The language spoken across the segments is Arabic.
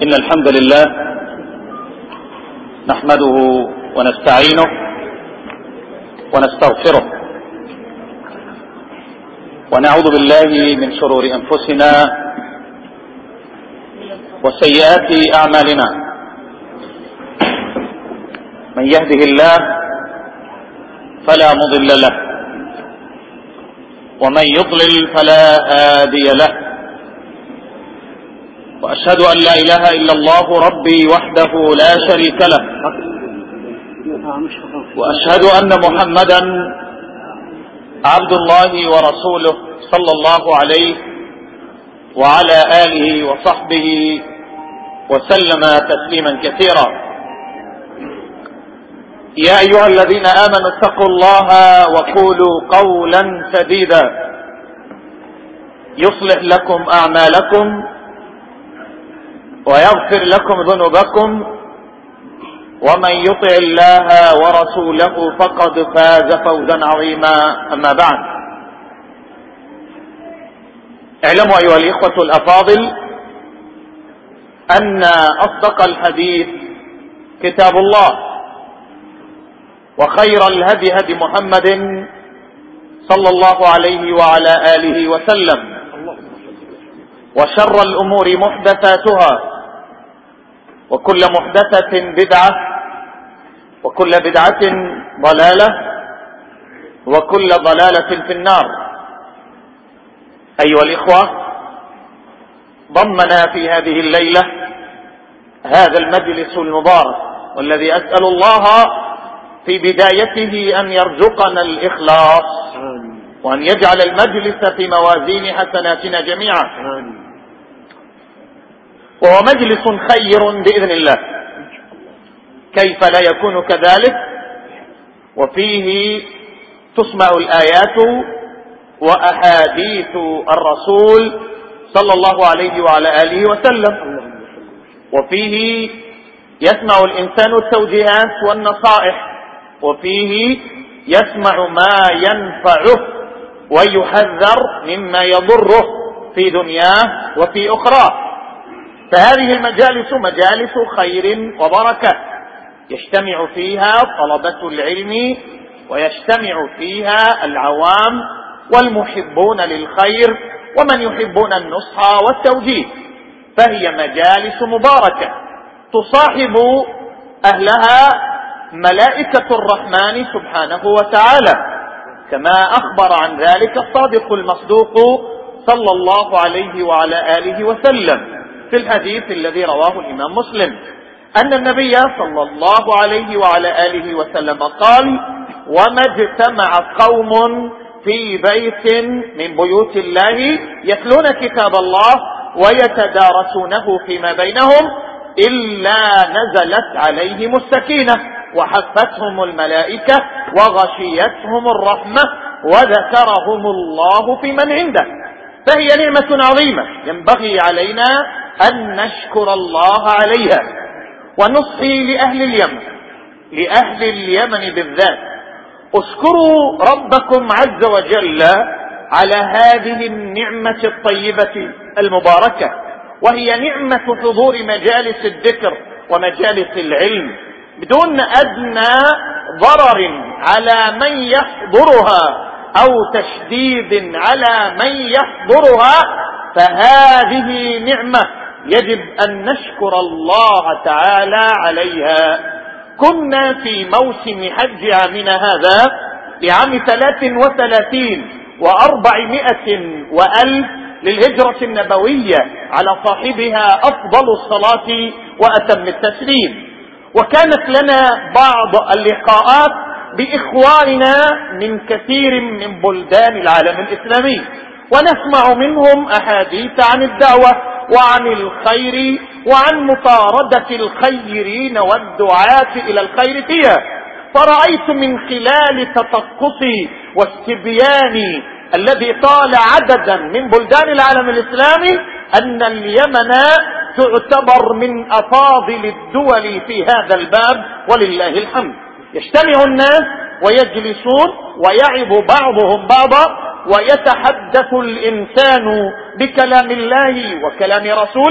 إن الحمد لله نحمده ونستعينه ونستغفره ونعوذ بالله من شرور أنفسنا وسيئات أعمالنا. من يهده الله فلا مضل له ومن يضلل فلا هادي له، وأشهد أن لا إله إلا الله ربي وحده لا شريك له، وأشهد أن محمدا عبد الله ورسوله صلى الله عليه وعلى آله وصحبه وسلم تسليما كثيرا. يا أيها الذين آمنوا اتقوا الله وقولوا قولا سديدا يصلح لكم أعمالكم ويغفر لكم ذنوبكم، ومن يطع الله ورسوله فقد فاز فوزا عظيما. أما بعد، اعلموا أيها الإخوة الأفاضل أن أصدق الحديث كتاب الله، وخير الهدي هدي محمد صلى الله عليه وعلى آله وسلم، وشر الأمور محدثاتها، وكل محدثة بدعة، وكل بدعة ضلالة، وكل ضلالة في النار. أيها الإخوة، ضمنا في هذه الليلة هذا المجلس المبارك، والذي أسأل الله في بدايته أن يرزقنا الإخلاص، وأن يجعل المجلس في موازين حسناتنا جميعا. وهو مجلس خير بإذن الله، كيف لا يكون كذلك؟ وفيه تسمع الآيات وأحاديث الرسول صلى الله عليه وعلى آله وسلم، وفيه يسمع الإنسان التوجيهات والنصائح، وفيه يسمع ما ينفعه ويحذر مما يضره في دنياه وفي أخرى. فهذه المجالس مجالس خير وبركة، يجتمع فيها طلبة العلم، ويجتمع فيها العوام والمحبون للخير، ومن يحبون النصح والتوجيه. فهي مجالس مباركة تصاحب أهلها ملائكة الرحمن سبحانه وتعالى، كما أخبر عن ذلك الصادق المصدوق صلى الله عليه وعلى آله وسلم في الحديث الذي رواه الإمام مسلم، أن النبي صلى الله عليه وعلى آله وسلم قال: وما اجتمع قوم في بيت من بيوت الله يتلون كتاب الله ويتدارسونه فيما بينهم إلا نزلت عليهم السكينة وحفتهم الملائكة وغشيتهم الرحمة وذكرهم الله في من عنده. فهي نعمة عظيمة ينبغي علينا أن نشكر الله عليها. ونصحي لأهل اليمن، لأهل اليمن بالذات، اشكروا ربكم عز وجل على هذه النعمة الطيبة المباركة، وهي نعمة حضور مجالس الذكر ومجالس العلم بدون أدنى ضرر على من يحضرها أو تشديد على من يحضرها. فهذه نعمة يجب أن نشكر الله تعالى عليها. كنا في موسم حج عامنا هذا لعام 33 و400 وألف للهجرة النبوية على صاحبها أفضل الصلاة وأتم التسليم. وكانت لنا بعض اللقاءات بإخواننا من كثير من بلدان العالم الإسلامي، ونسمع منهم أحاديث عن الدعوة وعن الخير وعن مطاردة الخيرين والدعاة إلى الخير فيها. فرأيت من خلال تطقسي واستبياني الذي طال عددا من بلدان العالم الإسلامي أن اليمن تعتبر من أفاضل الدول في هذا الباب، ولله الحمد. يجتمع الناس ويجلسون ويعظ بعضهم بعضا، ويتحدث الإنسان بكلام الله وكلام رسوله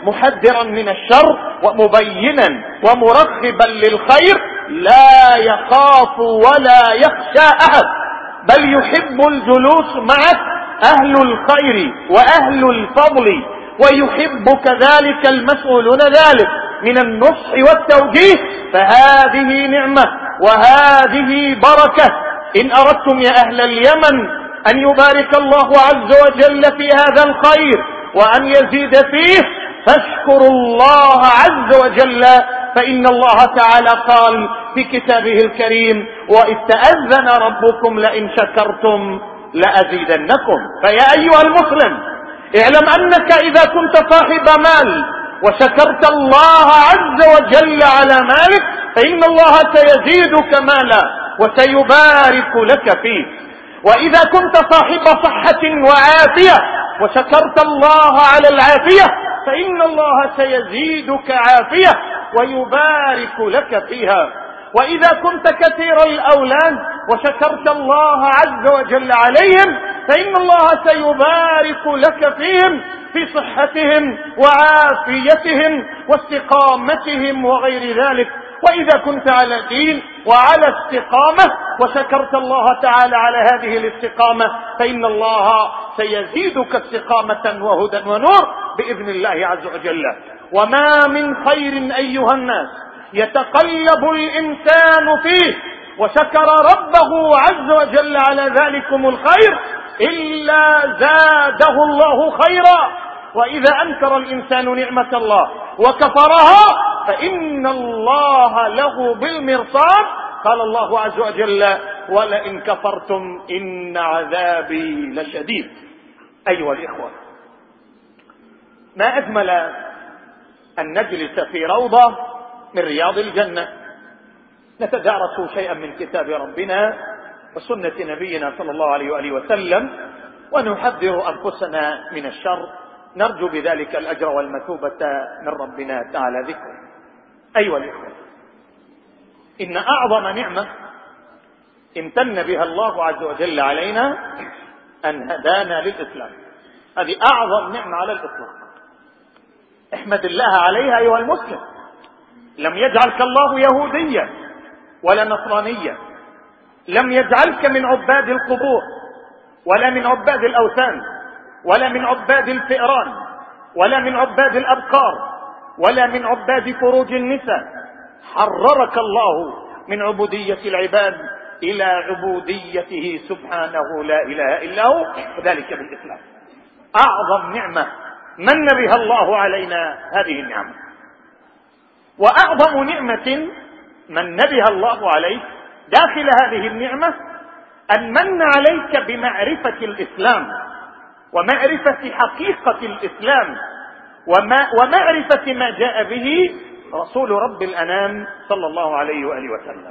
محذرا من الشر ومبينا ومرغبا للخير، لا يخاف ولا يخشى أحد، بل يحب الجلوس معك أهل الخير وأهل الفضل، ويحب كذلك المسؤولون ذلك من النصح والتوجيه. فهذه نعمة وهذه بركة. إن أردتم يا أهل اليمن أن يبارك الله عز وجل في هذا الخير وأن يزيد فيه، فاشكروا الله عز وجل، فإن الله تعالى قال في كتابه الكريم: وإذ تأذن ربكم لئن شكرتم لأزيدنكم. فيا أيها المسلم، اعلم أنك إذا كنت صاحب مال وشكرت الله عز وجل على مالك، فإن الله سيزيدك مالا وسيبارك لك فيه. وإذا كنت صاحب صحة وعافية وشكرت الله على العافية، فإن الله سيزيدك عافية ويبارك لك فيها. وإذا كنت كثير الأولاد وشكرت الله عز وجل عليهم، فإن الله سيبارك لك فيهم في صحتهم وعافيتهم واستقامتهم وغير ذلك. وإذا كنت على دين وعلى استقامة وشكرت الله تعالى على هذه الاستقامة، فإن الله سيزيدك استقامة وهدى ونور بإذن الله عز وجل. وما من خير أيها الناس يتقلب الإنسان فيه وشكر ربه عز وجل على ذلكم الخير إلا زاده الله خيرا. وإذا أنكر الإنسان نعمة الله وكفرها، فإن الله له بالمرصاد. قال الله عز وجل: ولئن كفرتم إن عذابي لشديد. أيها الإخوة، ما أجمل أن نجلس في روضة من رياض الجنة نتدارس شيئا من كتاب ربنا وسنة نبينا صلى الله عليه وآله وسلم، ونحذر أنفسنا من الشر، نرجو بذلك الأجر والمثوبة من ربنا تعالى ذكره. أيها الإخوة، إن أعظم نعمة امتن بها الله عز وجل علينا أن هدانا للإسلام. هذه أعظم نعمة على الإطلاق، احمد الله عليها أيها المسلم. لم يجعلك الله يهوديا ولا نصرانيا، لم يجعلك من عباد القبور ولا من عباد الأوثان ولا من عباد الفئران ولا من عباد الأبقار ولا من عباد فروج النساء. حررك الله من عبودية العباد إلى عبوديته سبحانه لا إله إلا هو، وذلك بالإسلام. أعظم نعمة من بها الله علينا هذه النعمة. وأعظم نعمة من بها الله عليك داخل هذه النعمة أن من عليك بمعرفة الإسلام ومعرفة حقيقة الإسلام ومعرفة ما جاء به رسول رب الأنام صلى الله عليه وآله وسلم،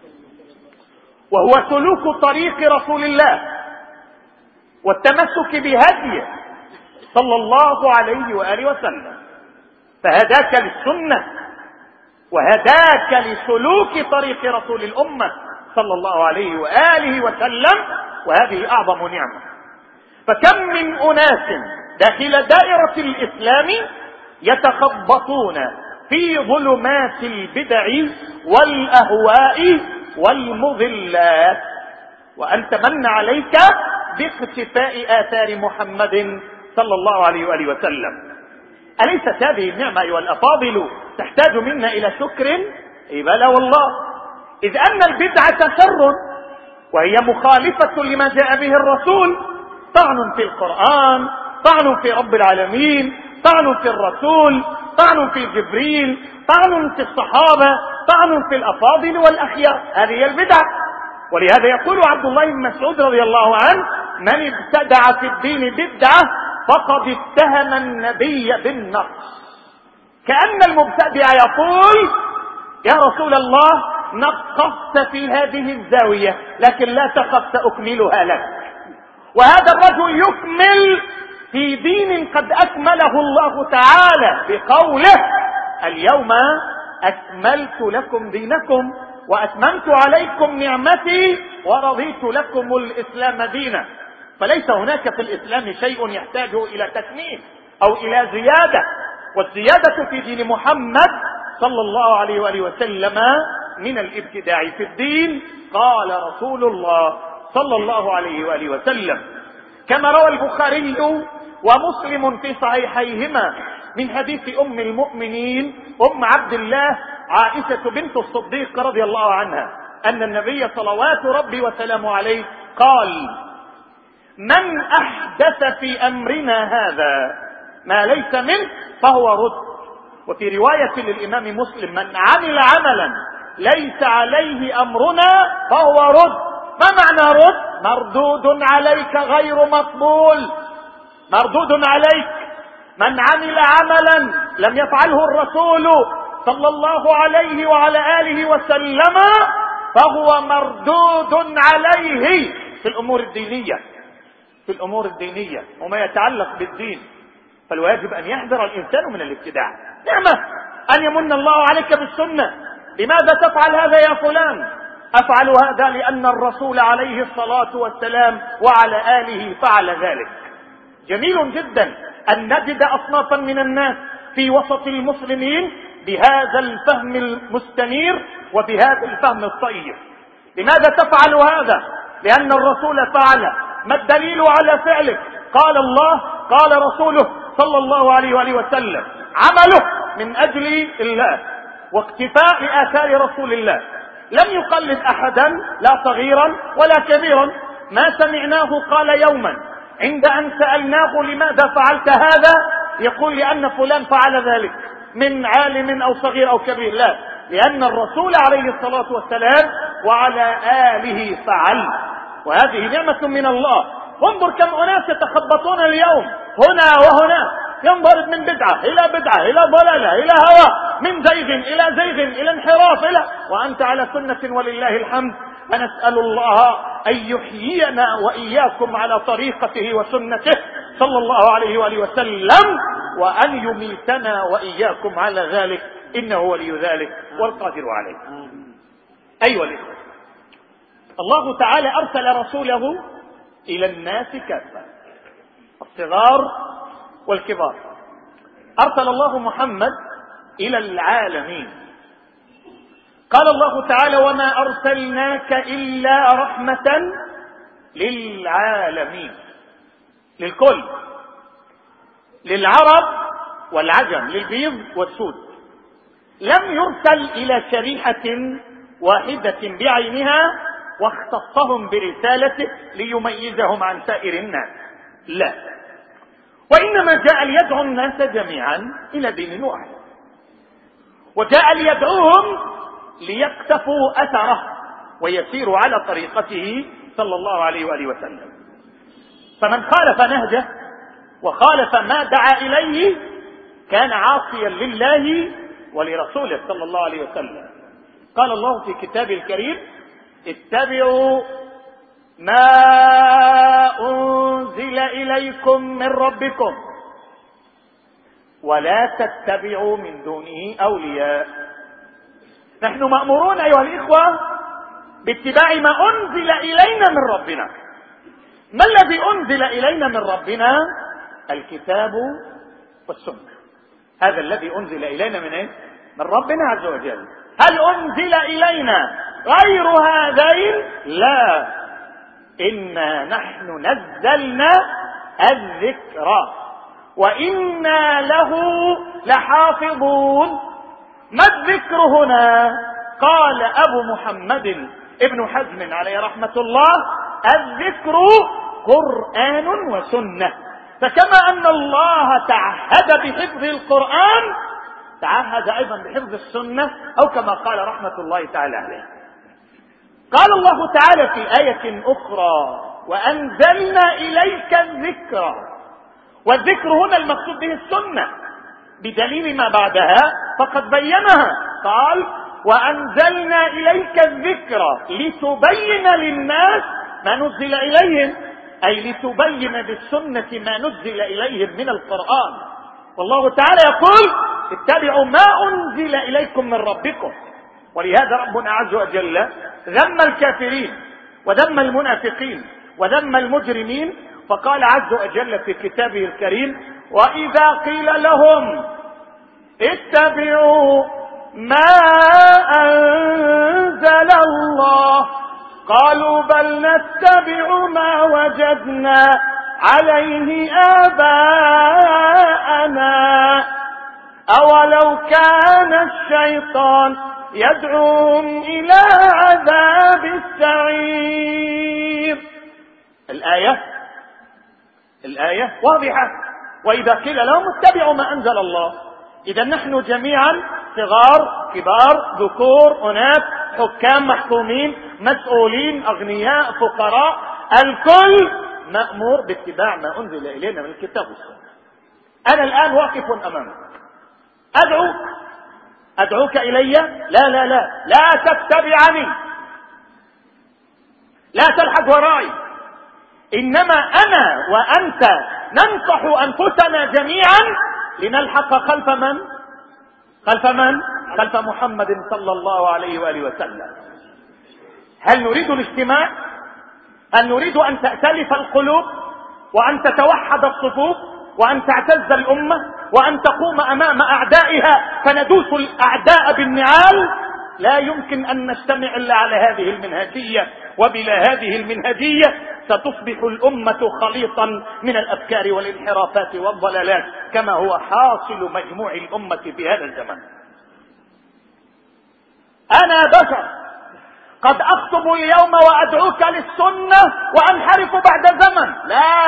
وهو سلوك طريق رسول الله والتمسك بهديه صلى الله عليه وآله وسلم. فهداك للسنة وهداك لسلوك طريق رسول الأمة صلى الله عليه وآله وسلم، وهذه أعظم نعمة. فكم من أناس داخل دائرة الإسلام يتخبطون في ظلمات البدع والأهواء والمضلات، وأنت من عليك باقتفاء آثار محمد صلى الله عليه وآله وسلم. أليست هذه النعمة أيها الأفاضل تحتاج منا إلى شكر؟ إي بلى والله، إذ أن البدعة شر وهي مخالفة لما جاء به الرسول، طعن في القرآن، طعن في رب العالمين، طعن في الرسول، طعن في جبريل، طعن في الصحابة، طعن في الأفاضل والأخيار. هذه البدعة. ولهذا يقول عبد الله بن مسعود رضي الله عنه: من ابتدع في الدين بدعة فقد اتهم النبي بالنقص. كأن المبتدع يقول: يا رسول الله، نقصت في هذه الزاوية لكن لا تخف سأكملها لك. وهذا الرجل يكمل في دين قد أكمله الله تعالى بقوله: اليوم أكملت لكم دينكم وأتممت عليكم نعمتي ورضيت لكم الإسلام دينا. فليس هناك في الإسلام شيء يحتاج إلى تكميل أو إلى زيادة، والزيادة في دين محمد صلى الله عليه وآله وسلم من الابتداع في الدين، قال رسول الله صلى الله عليه وآله وسلم، كما روى البخاري ومسلم في صحيحيهما من حديث أم المؤمنين أم عبد الله عائشة بنت الصديق رضي الله عنها أن النبي صلوات ربي وسلامه عليه قال: من أحدث في أمرنا هذا ما ليس منه فهو رد. وفي رواية للإمام مسلم: من عمل عملا ليس عليه أمرنا فهو رد. ما معنى رد؟ مردود عليك غير مقبول، مردود عليك. من عمل عملا لم يفعله الرسول صلى الله عليه وعلى آله وسلم فهو مردود عليه في الأمور الدينية، في الأمور الدينية وما يتعلق بالدين. فالواجب أن يحذر الإنسان من الابتداع. نعمة أن يمن الله عليك بالسنة. لماذا تفعل هذا يا فلان؟ أفعل هذا لأن الرسول عليه الصلاة والسلام وعلى آله فعل ذلك. جميل جدا أن نجد أصنافا من الناس في وسط المسلمين بهذا الفهم المستنير وبهذا الفهم الطيب. لماذا تفعل هذا؟ لأن الرسول فعل. ما الدليل على فعلك؟ قال الله، قال رسوله صلى الله عليه وآله وسلم. عمله من أجل الله واقتفاء آثار رسول الله، لم يقلد أحدا لا صغيرا ولا كبيرا. ما سمعناه قال يوما عند أن سألناه لماذا فعلت هذا يقول لأن فلان فعل ذلك، من عالم أو صغير أو كبير، لا، لأن الرسول عليه الصلاة والسلام وعلى آله فعل. وهذه نعمة من الله. انظر كم أناس يتخبطون اليوم هنا وهنا، ينضرب من بدعة إلى بدعة إلى ضلالة إلى هوى، من زيغ إلى زيغ إلى انحراف وأنت على سنة ولله الحمد. فنسأل الله أن يحيينا وإياكم على طريقته وسنته صلى الله عليه وآله وسلم، وأن يميتنا وإياكم على ذلك، إنه ولي ذلك والقادر عليه. أيها الإخوة، الله تعالى أرسل رسوله إلى الناس كافة، الصغار والكبار. أرسل الله محمد إلى العالمين. قال الله تعالى: وما أرسلناك إلا رحمة للعالمين، للكل، للعرب والعجم، للبيض والسود. لم يرسل إلى شريحة واحدة بعينها واختصهم برسالته ليميزهم عن سائر الناس، لا، وإنما جاء ليدعو الناس جميعا إلى دين واحد، وجاء ليدعوهم ليقتفوا أثره ويسيروا على طريقته صلى الله عليه وآله وسلم. فمن خالف نهجه وخالف ما دعا إليه كان عاصيا لله ولرسوله صلى الله عليه وسلم. قال الله في كتابه الكريم: اتبعوا ما أنزل إليكم من ربكم ولا تتبعوا من دونه أولياء. نحن مأمورون أيها الإخوة باتباع ما أنزل إلينا من ربنا. ما الذي أنزل إلينا من ربنا؟ الكتاب والسنة. هذا الذي أنزل إلينا من إيه؟ من ربنا عز وجل. هل أنزل إلينا غير هذين؟ لا، إنا نحن نزلنا الذكر وإنا له لحافظون. ما الذكر هنا؟ قال أبو محمد ابن حزم عليه رحمة الله: الذكر قرآن وسنة. فكما أن الله تعهد بحفظ القرآن تعهد أيضا بحفظ السنة، أو كما قال رحمة الله تعالى عليه. قال الله تعالى في آية أخرى: وأنزلنا إليك الذكر. والذكر هنا المقصود به السنة بدليل ما بعدها فقد بينها. قال: وأنزلنا إليك الذكر لتبين للناس ما نزل إليهم، أي لتبين بالسنة ما نزل إليهم من القرآن. والله تعالى يقول: اتبعوا ما أنزل إليكم من ربكم. ولهذا ربنا عز وجل ذم الكافرين وذم المنافقين وذم المجرمين، فقال عز وجل في كتابه الكريم: وإذا قيل لهم اتبعوا ما أنزل الله قالوا بل نتبع ما وجدنا عليه آباءنا أولو كان الشيطان يدعوهم إلى عذاب السعير. الآية واضحة. وإذا قيل لهم اتبعوا ما أنزل الله، إذا نحن جميعا صغار كبار ذكور أناث حكام محكومين مسؤولين أغنياء فقراء، الكل مأمور باتباع ما أنزل إلينا من الكتاب والسنة. أنا الآن واقف أمامك أدعوك إلي، لا تتبعني، لا تلحق ورائي، إنما أنا وأنت ننصح أنفسنا جميعا لنلحق خلف من؟ خلف محمد صلى الله عليه وآله وسلم. هل نريد الاجتماع؟ هل نريد أن تأتلف القلوب وأن تتوحد الصفوف وأن تعتز الأمة وأن تقوم أمام أعدائها فندوس الأعداء بالنعال؟ لا يمكن أن نجتمع إلا على هذه المنهجية، وبلا هذه المنهجية ستصبح الأمة خليطا من الأفكار والانحرافات والضلالات كما هو حاصل مجموع الأمة في هذا الزمن. أنا بشر قد أخطب اليوم وأدعوك للسنة وأنحرف بعد زمن. لا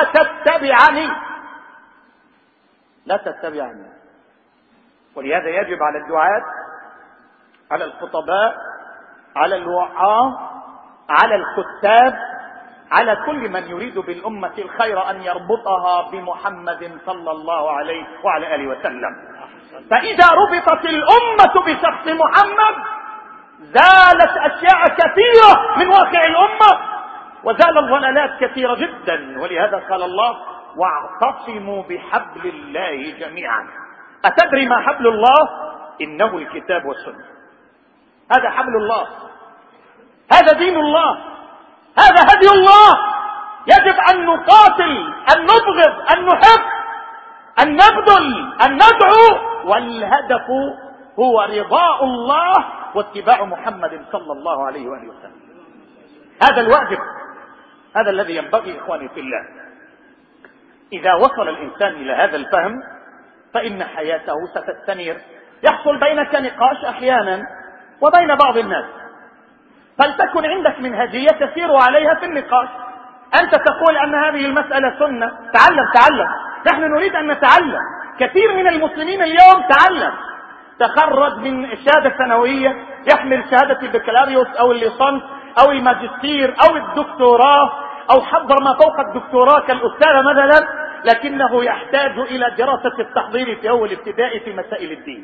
تتبعني. ولهذا يجب على الدعاة، على الخطباء، على الوعاظ، على الكتاب، على كل من يريد بالأمة الخير أن يربطها بمحمد صلى الله عليه وعلى آله وسلم. فإذا ربطت الأمة بشخص محمد زالت أشياء كثيرة من واقع الأمة وزال الضلالات كثيرة جدا. ولهذا قال الله واعتصموا بحبل الله جميعا. أتدري ما حبل الله؟ إنه الكتاب والسنة. هذا حبل الله، هذا دين الله، هذا هدي الله. يجب أن نقاتل، أن نبغض، أن نحب، أن نبذل، أن ندعو، والهدف هو رضاء الله واتباع محمد صلى الله عليه وآله وسلم. هذا الواجب، هذا الذي ينبغي إخواني في الله. إذا وصل الإنسان إلى هذا الفهم فإن حياته ستستنير. يحصل بينك نقاش أحيانا وبين بعض الناس، فلتكن عندك منهجية تسير عليها في النقاش. أنت تقول أن هذه المسألة سنة، تعلم. نحن نريد أن نتعلم. كثير من المسلمين اليوم تخرج من الشهادة الثانوية، يحمل شهادة البكالوريوس أو الليسانس أو الماجستير أو الدكتوراه أو حضر ما فوق الدكتوراه كالأستاذ مثلا، لكنه يحتاج إلى دراسة التحضير في أول ابتدائي في مسائل الدين.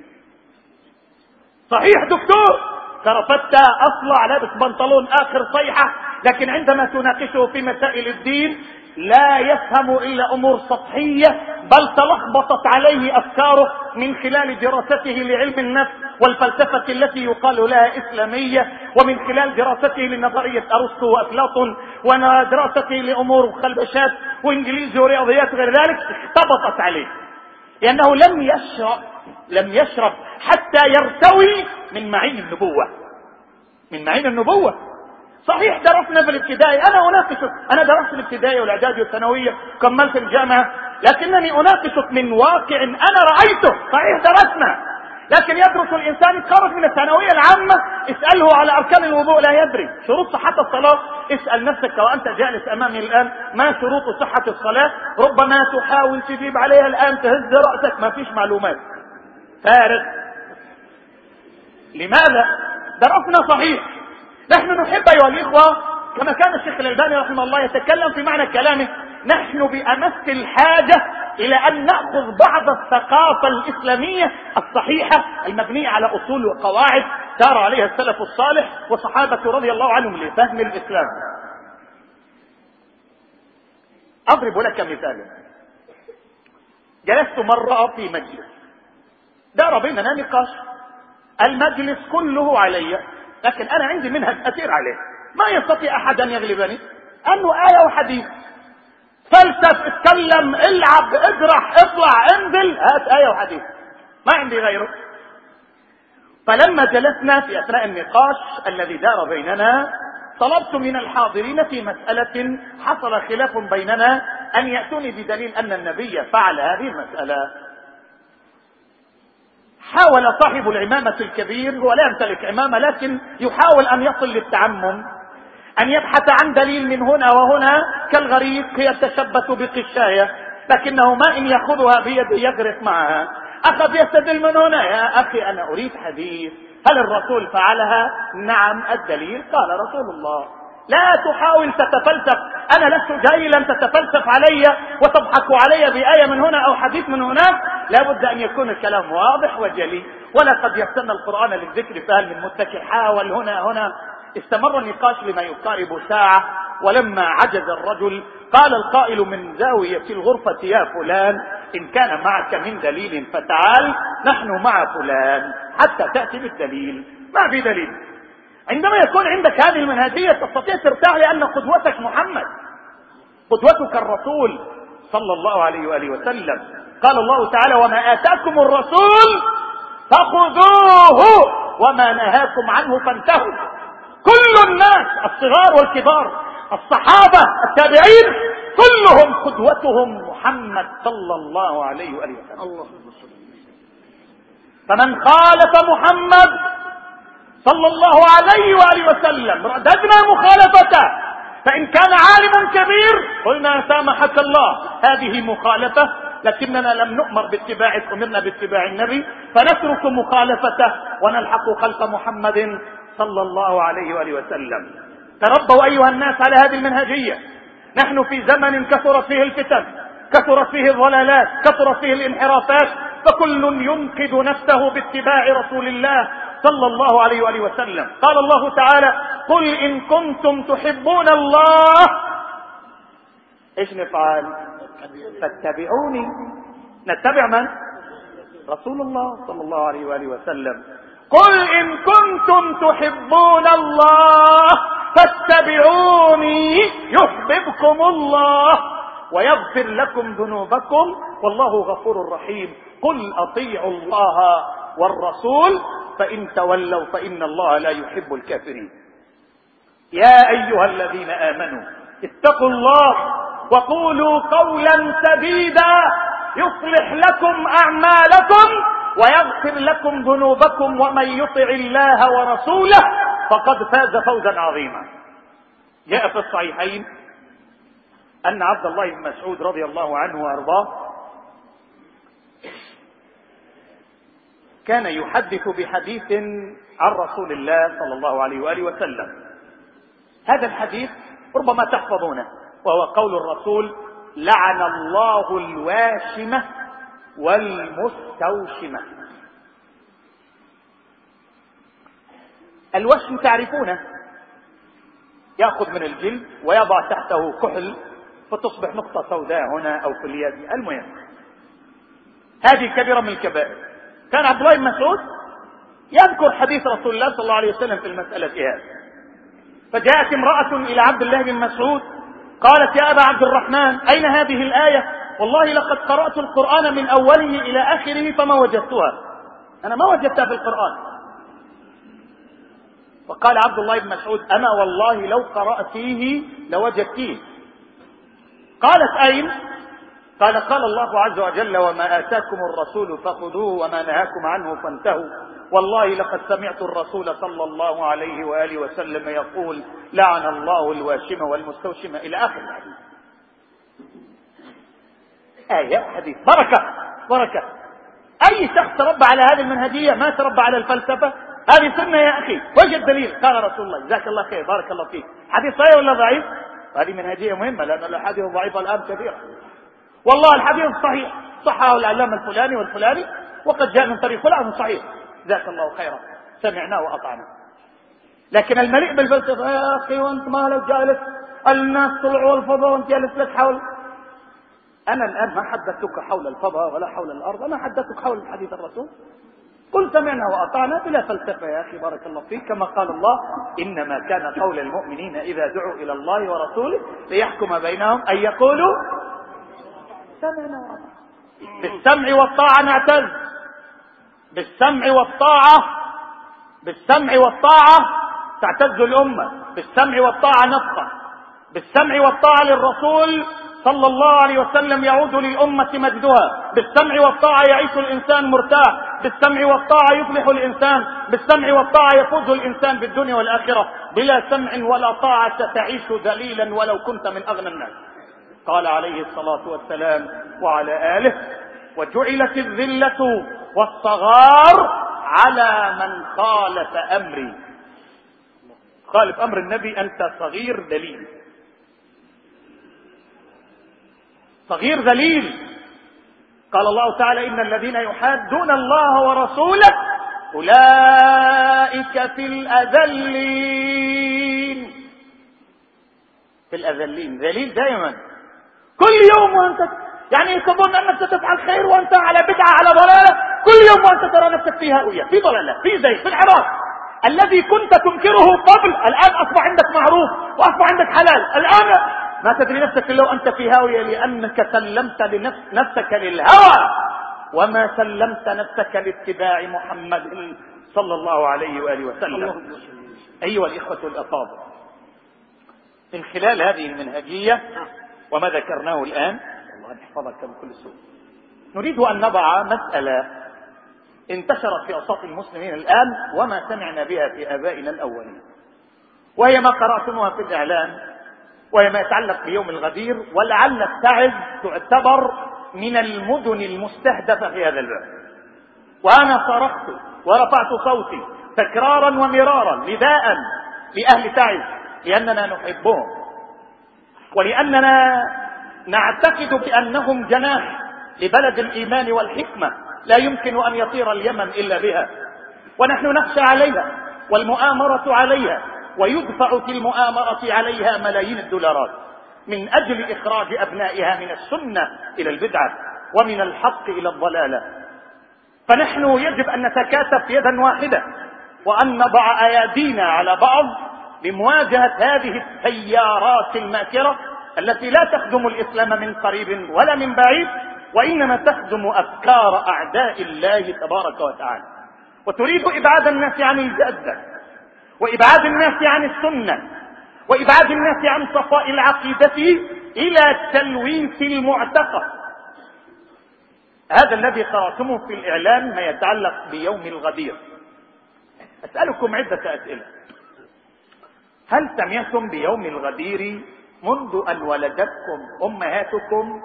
صحيح دكتور كرفتة أصلع لابس بنطلون آخر صيحة، لكن عندما تناقشه في مسائل الدين لا يفهم إلا أمور سطحية، بل تلخبطت عليه أفكاره من خلال دراسته لعلم النفس والفلسفة التي يقال لها إسلامية، ومن خلال دراسته لنظرية أرسطو وأفلاطون ودراسته لأمور خلبشات وإنجليزي ورياضيات غير ذلك، اختبطت عليه لأنه لم يشرب حتى يرتوي من معين النبوة. صحيح درسنا في الابتدائي، أنا درست الابتدائي والإعدادي والثانوية، كملت الجامعة، لكنني أناقشك من واقع أنا رأيته. صحيح درسنا، لكن يدرس الإنسان يتخرج من الثانوية العامة اسأله على أركان الوضوء لا يدري، شروط صحة الصلاة اسأل نفسك وأنت جالس أمامي الآن ما شروط صحة الصلاة، ربما تحاول تجيب عليها الآن تهز رأسك، ما فيش معلومات، فارغ. لماذا؟ درسنا صحيح. نحن نحب أيها الإخوة كما كان الشيخ الألباني رحمه الله يتكلم في معنى كلامه، نحن بأمس الحاجة إلى أن نأخذ بعض الثقافة الإسلامية الصحيحة المبنية على أصول وقواعد سار عليها السلف الصالح وصحابة رضي الله عنهم لفهم الإسلام. أضرب لك مثالا. جلست مرة في مجلس دار بيننا نقاش، المجلس كله علي، لكن أنا عندي منهج أسير عليه، ما يستطيع أحد أن يغلبني، أنه آية وحديث. فلسف، اتكلم، العب، اجرح، اطلع، انزل، هات آية وحديث. ما عندي غيره. فلما جلسنا في أثناء النقاش الذي دار بيننا طلبت من الحاضرين في مسألة حصل خلاف بيننا أن يأتوني بدليل أن النبي فعل هذه المسألة. حاول صاحب العمامة الكبير، هو لا يمتلك عمامة لكن يحاول أن يصل للتعمم، أن يبحث عن دليل من هنا وهنا كالغريق يتشبث بقشاية، لكنه ما إن يأخذها بيده يغرق معها. أخذ يستدل من هنا. يا أخي أنا أريد حديث، هل الرسول فعلها؟ نعم. الدليل قال رسول الله. لا تحاول تتفلسف، أنا لست جاهلا تتفلسف علي وتضحك علي بآية من هنا أو حديث من هناك. لا بد أن يكون الكلام واضح وجلي. ولقد يسن القرآن للذكر فهل من متكئ. حاول هنا. استمر النقاش لما يقارب ساعة، ولما عجز الرجل قال القائل من زاوية الغرفة: يا فلان، إن كان معك من دليل فتعال، نحن مع فلان حتى تأتي بالدليل. ما في دليل. عندما يكون عندك هذه المنهجية تستطيع ترتاح، لأن قدوتك محمد، قدوتك الرسول صلى الله عليه وآله وسلم. قال الله تعالى: وما آتاكم الرسول فخذوه وما نهاكم عنه فانتهوا. كل الناس الصغار والكبار، الصحابة، التابعين، كلهم قدوتهم محمد صلى الله عليه وآله وسلم. فمن خالف محمد صلى الله عليه وآله وسلم رددنا مخالفته. فإن كان عالم كبير قلنا سامحك الله، هذه مخالفة، لكننا لم نؤمر باتباعك، أمرنا باتباع النبي، فنترك مخالفته ونلحق خلف محمد صلى الله عليه وآله وسلم. تربوا أيها الناس على هذه المنهجية. نحن في زمن كثرت فيه الفتن، كثرت فيه الضلالات، كثرت فيه الانحرافات، فكل ينقذ نفسه باتباع رسول الله صلى الله عليه وآله وسلم. قال الله تعالى: قل إن كنتم تحبون الله إيش نفعل؟ فاتبعوني. نتبع من؟ رسول الله صلى الله عليه وآله وسلم. قل إن كنتم تحبون الله فاتبعوني يحببكم الله ويغفر لكم ذنوبكم والله غفور رحيم. قل أطيعوا الله والرسول فإن تولوا فإن الله لا يحب الكافرين. يا أيها الذين آمنوا اتقوا الله وقولوا قولا سديدا يصلح لكم أعمالكم ويغفر لكم ذنوبكم ومن يطع الله ورسوله فقد فاز فوزا عظيما. جاء في الصحيحين أن عبد الله بن مسعود رضي الله عنه وأرضاه كان يحدث بحديث عن رسول الله صلى الله عليه وآله وسلم. هذا الحديث ربما تحفظونه، وهو قول الرسول: لعن الله الواشمة والمستوشمة. الوشم تعرفونه، يأخذ من الجلد ويضع تحته كحل فتصبح نقطة سوداء هنا أو في اليد. المهم هذه كبيرة من الكبائر. كان عبد الله بن مسعود يذكر حديث رسول الله صلى الله عليه وسلم في المسألة هذه. فجاءت امرأة إلى عبد الله بن مسعود قالت: يا أبا عبد الرحمن، أين هذه الآية؟ والله لقد قرأت القرآن من أوله إلى آخره فما وجدتها، أنا ما وجدتها في القرآن. فقال عبد الله بن مسعود: أما والله لو قرأتيه لوجدتيه. قالت: أين؟ قال: قال الله عز وجل: وما آتاكم الرسول فخذوه وما نهاكم عنه فانتهوا. والله لقد سمعت الرسول صلى الله عليه وآله وسلم يقول: لعن الله الواشمة والمستوشمة إلى آخر الحديث. آية حديث بركة. أي شخص تربى على هذه المنهجية ما تربى على الفلسفة. هذه سنة يا أخي. وجه الدليل؟ قال رسول الله. جزاك الله خير، بارك الله فيك. حديث صحيح ولا ضعيف؟ هذه منهجية مهمة، لأن الأحاديث الضعيفة الآن كثيرة. والله الحديث صحيح، صححه العلامة الفلاني والفلاني، وقد جاء من طريق فلان صحيح، جزاك الله خيرا، سمعناه وأطعنا. لكن المليء بالفلسفة: يا أخي وأنت مالك جالس، الناس طلعوا الفضاء وأنت جالس لك حول. أنا الآن ما حدثتك حول الفضاء ولا حول الأرض، أنا حدثتك حول حديث الرسول. قل سمعنا وأطعنا بلا فلسفة يا أخي، بارك الله فيك. كما قال الله: إنما كان قول المؤمنين إذا دعوا إلى الله ورسوله ليحكم بينهم أن يقولوا سمعنا وأطعنا. بالسمع والطاعة نعتز. بالسمع والطاعة، بالسمع والطاعة تعتز الأمة، بالسمع والطاعة نفخة، بالسمع والطاعة للرسول صلى الله عليه وسلم يعود للأمة مجدها، بالسمع والطاعة يعيش الإنسان مرتاح، بالسمع والطاعة يفلح الإنسان، بالسمع والطاعة يفوز الإنسان في الدنيا والآخرة. بلا سمع ولا طاعة تعيش ذليلا ولو كنت من أغنى الناس. قال عليه الصلاة والسلام وعلى آله: وجعلت الذلة والصغار على من خالف أمري. خالف أمر النبي أنت صغير ذليل، صغير ذليل. قال الله تعالى: إن الذين يحادون الله ورسوله أولئك في الأذلين. في الأذلين، ذليل دائما كل يوم وأنت يعني تظن أنك تفعل خير وأنت على بدعة على ضلالة، كل يوم وأنت ترى نفسك في هاوية، في ضلالة، في زيت، في انحراف. الذي كنت تنكره قبل الآن أصبح عندك معروف وأصبح عندك حلال. الآن ما تدري نفسك لو أنت في هاوية، لأنك سلمت نفسك للهوى وما سلمت نفسك لاتباع محمد صلى الله عليه وآله وسلم. أيها الإخوة الأفاضل، من خلال هذه المنهجية وما ذكرناه الآن، الله يحفظك من كل سوء، نريد أن نضع مسألة انتشرت في أوساط المسلمين الآن وما سمعنا بها في آبائنا الأولين، وهي ما قرأتموها في الإعلام، وهي ما يتعلق بيوم الغدير، ولعل التعز تعتبر من المدن المستهدفة في هذا الباب. وأنا صرخت ورفعت صوتي تكرارا ومرارا نداء لأهل تعز، لأننا نحبهم ولأننا نعتقد بأنهم جناح لبلد الإيمان والحكمة، لا يمكن أن يطير اليمن إلا بها، ونحن نخشى عليها والمؤامرة عليها، ويدفع في المؤامرة عليها ملايين الدولارات من أجل إخراج أبنائها من السنة إلى البدعة ومن الحق إلى الضلالة. فنحن يجب أن نتكاتف يدا واحدة وأن نضع أيدينا على بعض لمواجهة هذه التيارات الماكرة التي لا تخدم الإسلام من قريب ولا من بعيد، وإنما تخدم أفكار أعداء الله تبارك وتعالى، وتريد إبعاد الناس عن الجادة، وإبعاد الناس عن السنة، وإبعاد الناس عن صفاء العقيدة إلى تلويث المعتقد. هذا الذي قرأتموه في الإعلام ما يتعلق بيوم الغدير. أسألكم عدة أسئلة: هل سمعتم بيوم الغدير منذ أن ولدتكم أمهاتكم؟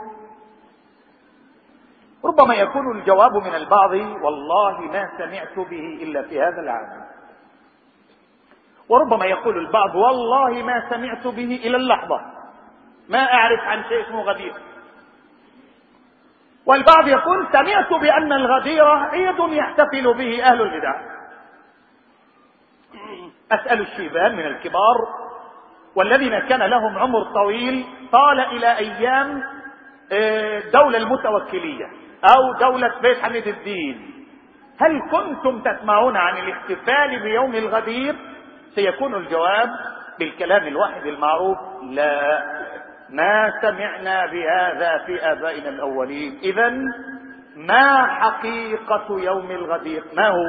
ربما يكون الجواب من البعض: والله ما سمعت به إلا في هذا العام. وربما يقول البعض: والله ما سمعت به إلى اللحظة، ما أعرف عن شيء اسمه غدير. والبعض يقول: سمعت بأن الغدير عيد يحتفل به أهل البدع. أسأل الشيبان من الكبار والذين كان لهم عمر طويل طال إلى أيام دولة المتوكلية أو دولة بيت حميد الدين، هل كنتم تسمعون عن الاحتفال بيوم الغدير؟ سيكون الجواب بالكلام الواحد المعروف: لا، ما سمعنا بهذا في آبائنا الأولين. إذن ما حقيقة يوم الغدير؟ ما هو؟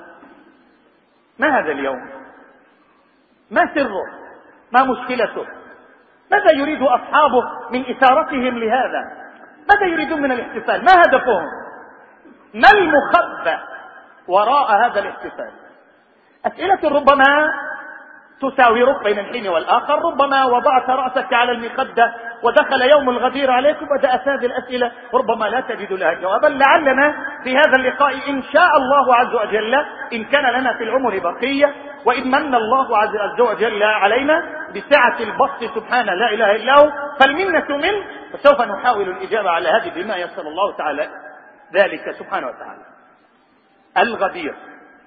ما هذا اليوم؟ ما سره؟ ما مشكلته؟ ماذا يريد أصحابه من إثارتهم لهذا؟ ماذا يريدون من الاحتفال؟ ما هدفهم؟ ما المخبأ وراء هذا الاحتفال؟ أسئلة ربما تساورك بين الحين والآخر. ربما وضعت رأسك على المخدة ودخل يوم الغدير عليك وبدأت هذه الأسئلة ربما لا تجد لها جوابا. لعلنا في هذا اللقاء إن شاء الله عز وجل، إن كان لنا في العمر بقية، وإن من الله عز وجل علينا بسعة البسط سبحانه لا إله إلا هو، فالمنة منه، وسوف نحاول الإجابة على هذه بما يسر الله تعالى ذلك سبحانه وتعالى. الغدير،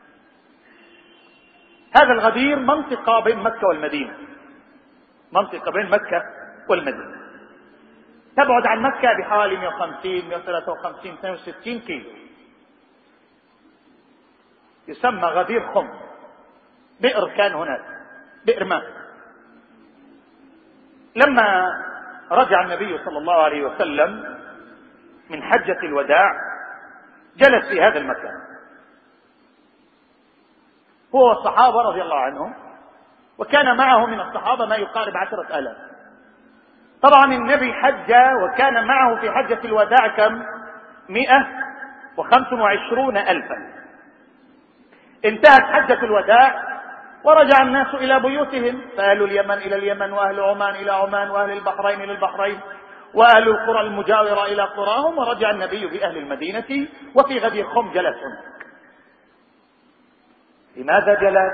هذا الغدير منطقة بين مكة والمدينة، منطقة بين مكة والمدينة، تبعد عن مكة بحوالي 150 153 62 كيلو. يسمى غدير خم، بئر كان هناك، بئر ماء. لما رجع النبي صلى الله عليه وسلم من حجة الوداع جلس في هذا المكان، هو الصحابة رضي الله عنهم، وكان معه من الصحابة ما يقارب 10,000. طبعا النبي حج وكان معه في حجة الوداع كم؟ 125,000. انتهت حجة الوداع ورجع الناس إلى بيوتهم، فأهل اليمن إلى اليمن، وأهل عمان إلى عمان، وأهل البحرين إلى البحرين، وأهل القرى المجاورة إلى قراهم، ورجع النبي بأهل المدينة. وفي غدير خم جلس هناك. لماذا جلس؟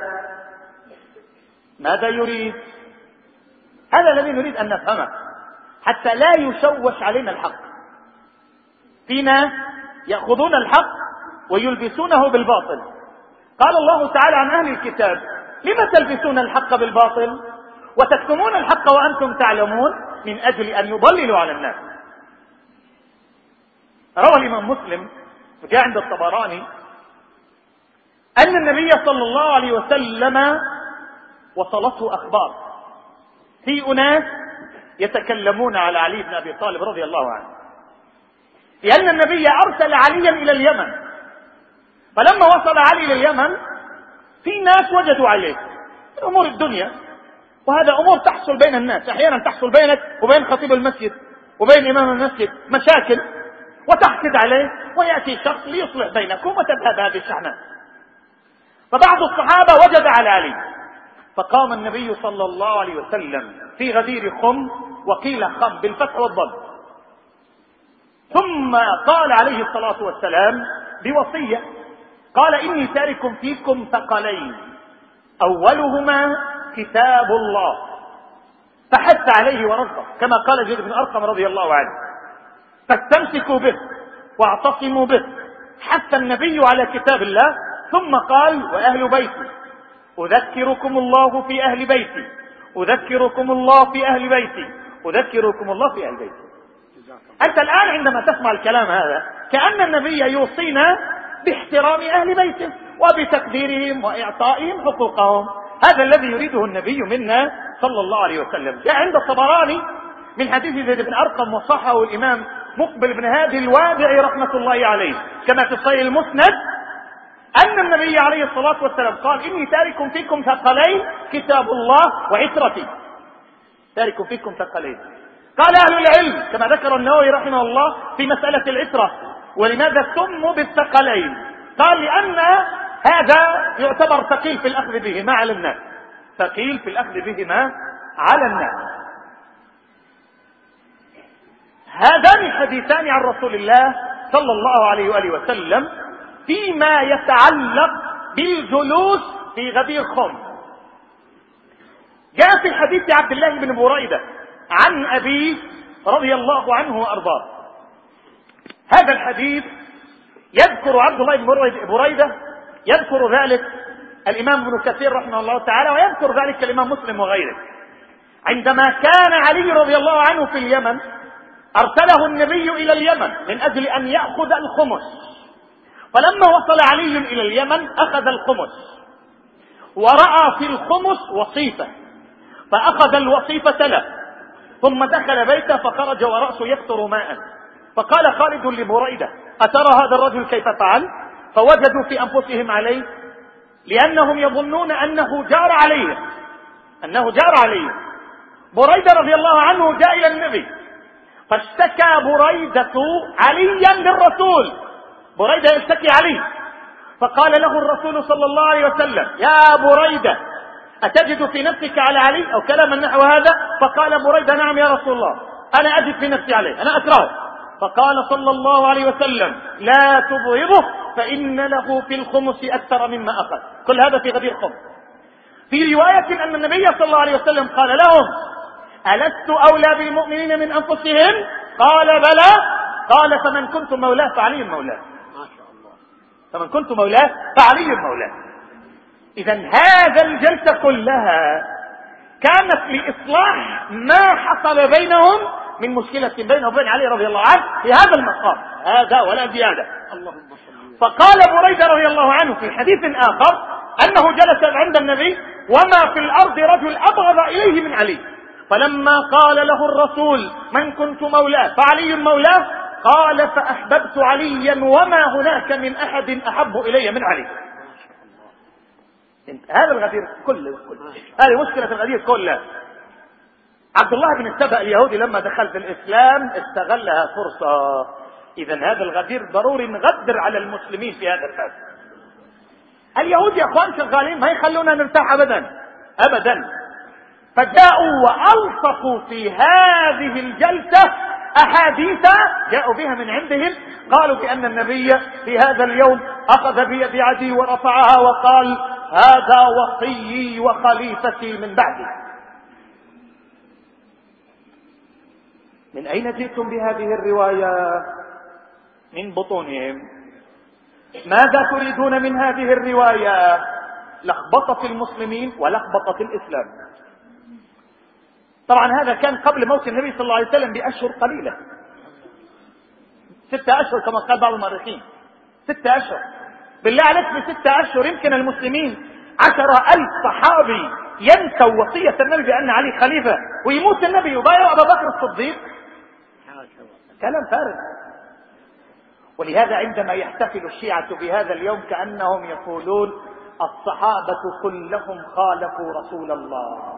ماذا يريد؟ هذا الذي نريد أن نفهمه حتى لا يشوش علينا الحق. في ناس يأخذون الحق ويلبسونه بالباطل. قال الله تعالى عن أهل الكتاب: لم تلبسون الحق بالباطل وتكتمون الحق وأنتم تعلمون، من أجل أن يضللوا على الناس. روى الإمام مسلم جاء عند الطبراني أن النبي صلى الله عليه وسلم وصلته أخبار في أناس يتكلمون على علي بن أبي طالب رضي الله عنه، لأن النبي أرسل عليا إلى اليمن. فلما وصل علي إلى اليمن في ناس وجدوا عليه من أمور الدنيا، وهذا أمور تحصل بين الناس. أحيانا تحصل بينك وبين خطيب المسجد وبين إمام المسجد مشاكل، وتحقد عليه، ويأتي شخص ليصلح بينكم وتذهب هذه الشحنات. فبعض الصحابة وجد على علي، فقام النبي صلى الله عليه وسلم في غدير خم، وقيل خم بالفتح والضم، ثم قال عليه الصلاة والسلام بوصية، قال: إني تارك فيكم ثقلين، أولهما كتاب الله، فحث عليه ورغب، كما قال زيد بن أرقم رضي الله عنه: فاستمسكوا به واعتصموا به. حث النبي على كتاب الله، ثم قال: وأهل بيتي، أذكركم الله في أهل بيتي، أذكركم الله في أهل بيتي، أذكركم الله في أهل بيتي. أنت الآن عندما تسمع الكلام هذا كأن النبي يوصينا باحترام أهل بيته وبتقديرهم وإعطائهم حقوقهم. هذا الذي يريده النبي منا صلى الله عليه وسلم. جاء عند الطبراني من حديث زيد بن أرقم وصححه الإمام مقبل بن هادي الوادعي رحمة الله عليه كما في صحيح المسند، أن النبي عليه الصلاة والسلام قال: إني تارك فيكم ثقلين، كتاب الله وعترتي. تارك فيكم ثقلين. قال أهل العلم كما ذكر النووي رحمه الله في مسألة العترة: ولماذا سموا بالثقلين؟ قال: لأن هذا يعتبر ثقيل في الأخذ بهما على الناس، ثقيل في الأخذ بهما على الناس. هذان الحديثان عن رسول الله صلى الله عليه وآله وسلم فيما يتعلق بالجلوس في غدير خم. جاء في حديث عبد الله بن بريدة عن أبيه رضي الله عنه وأرضاه. هذا الحديث يذكر عبد الله بن بريدة، يذكر ذلك الإمام ابن كثير رحمه الله تعالى، ويذكر ذلك الإمام مسلم وغيره. عندما كان علي رضي الله عنه في اليمن أرسله النبي إلى اليمن من أجل أن يأخذ الخمس. فلما وصل علي إلى اليمن أخذ الخمس، ورأى في الخمس وصيفة، فأخذ الوصيفة له، ثم دخل بيته فخرج ورأسه يقطر ماء. فقال خالد لبريدة: أترى هذا الرجل كيف فعل؟ فوجدوا في أنفسهم عليه، لأنهم يظنون أنه جار عليه، بريدة رضي الله عنه جاء إلى النبي فاشتكى بريدة عليا للرسول. بريدة يشتكي علي، فقال له الرسول صلى الله عليه وسلم: يا بريدة، أتجد في نفسك على علي؟ أو كلاما نحو هذا. فقال بريدة: نعم يا رسول الله، أنا أجد في نفسي عليه، أنا أكرهه. فقال صلى الله عليه وسلم: لا تبغضه، فإن له في الخمس أكثر مما أخذ. كل هذا في غدير خمس. في رواية أن النبي صلى الله عليه وسلم قال لهم: ألست أولى بالمؤمنين من أنفسهم؟ قال: بلى. قال: فمن كنت مولاه فعلي مولاه. ما شاء الله. فمن كنت مولاه فعلي مولاه. إذا هذا الجلسة كلها كانت لإصلاح ما حصل بينهم من مشكلة بينه وبين علي رضي الله عنه في هذا المقام، هذا ولا زيادة. فقال بريدة رضي الله عنه في حديث آخر أنه جلس عند النبي وما في الأرض رجل أبغض إليه من علي. فلما قال له الرسول: من كنت مولاه فعلي مولاه، قال: فأحببت عليا وما هناك من أحد أحب إلي من علي. هذا الغدير كله. هذه مشكلة الغدير كلها. عبد الله بن السبأ اليهودي لما دخل في الإسلام استغلها فرصة. إذا هذا الغدير ضروري نغدر على المسلمين في هذا الباب. اليهود يا اخوان شغالين ما يخلونا نرتاح ابدا ابدا. فجاءوا والصقوا في هذه الجلسة احاديث جاءوا بها من عندهم، قالوا بان النبي في هذا اليوم اخذ بيد عدي ورفعها وقال هذا وصيي وخليفتي من بعدي. من اين جئتم بهذه الرواية؟ من بطونهم. ماذا تريدون من هذه الرواية؟ لخبطة المسلمين ولخبطة الإسلام. طبعا هذا كان قبل موت النبي صلى الله عليه وسلم بأشهر قليلة، 6 أشهر كما قال بعض المؤرخين، 6 أشهر. بالله عليك في 6 أشهر يمكن المسلمين 10,000 صحابي ينسوا وصية النبي بأن علي خليفة ويموت النبي وبايع أبا بكر الصديق؟ كلام فارغ. ولهذا عندما يحتفل الشيعة بهذا اليوم كأنهم يقولون الصحابة كلهم خالفوا رسول الله.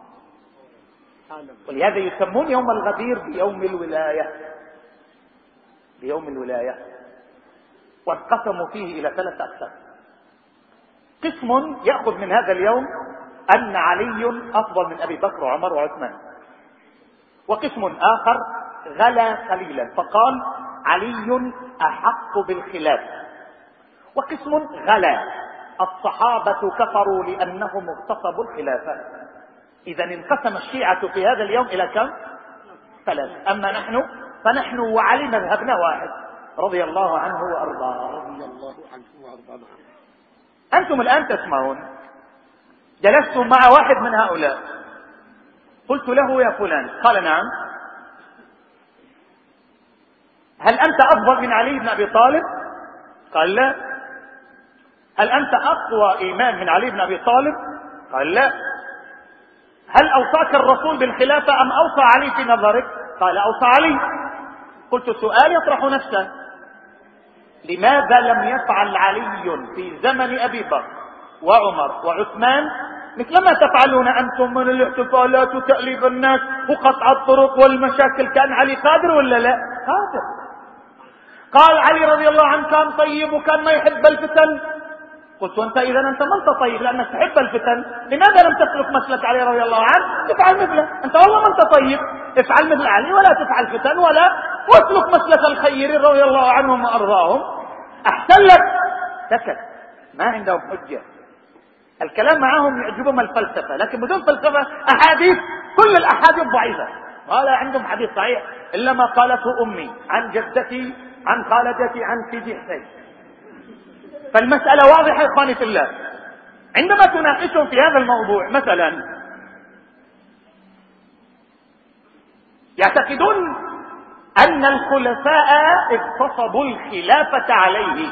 ولهذا يسمون يوم الغدير بيوم الولاية، بيوم الولاية. وانقسموا فيه إلى 3 أقسام. قسم يأخذ من هذا اليوم أن علي أفضل من أبي بكر وعمر وعثمان، وقسم آخر غلا قليلا فقال علي أحق بالخلافة، وقسم غلا الصحابة كفروا لأنهم اغتصبوا الخلافة. إذا انقسم الشيعة في هذا اليوم إلى كم؟ 3. أما نحن فنحن وعلي مذهبنا واحد رضي الله عنه وأرضاه. أنتم الآن تسمعون، جلست مع واحد من هؤلاء قلت له يا فلان، قال نعم. هل أنت أفضل من علي بن أبي طالب؟ قال لا. هل أنت أقوى إيمان من علي بن أبي طالب؟ قال لا. هل أوصاك الرسول بالخلافة أم أوصى علي في نظرك؟ قال أوصى علي. قلت سؤال يطرح نفسه، لماذا لم يفعل علي في زمن أبي بكر وعمر وعثمان مثل ما تفعلون أنتم من الاحتفالات وتأليف الناس وقطع الطرق والمشاكل؟ كان علي قادر ولا لا؟ قادر. قال علي رضي الله عنه كان طيب وكان ما يحب الفتن. قلت وانت اذا انت ما انت طيب لانك تحب الفتن، لماذا لم تسلك مسلك علي رضي الله عنه؟ افعل مثله. انت والله ما انت طيب، افعل مثل علي ولا تفعل فتن ولا واسلك مسلك الخير رضي الله عنهم وارضاهم. احسن لك. سكت، ما عندهم حجة. الكلام معهم يعجبهم الفلسفة، لكن بدون فلسفة احاديث كل الاحاديث ضعيفة. ولا عندهم حديث صحيح الا ما قالته امي عن جدتي عن خالتي عن سيدي حسين. فالمسألة واضحة يا اخواني في الله. عندما تناقشهم في هذا الموضوع مثلا يعتقدون ان الخلفاء اغتصبوا الخلافة عليه.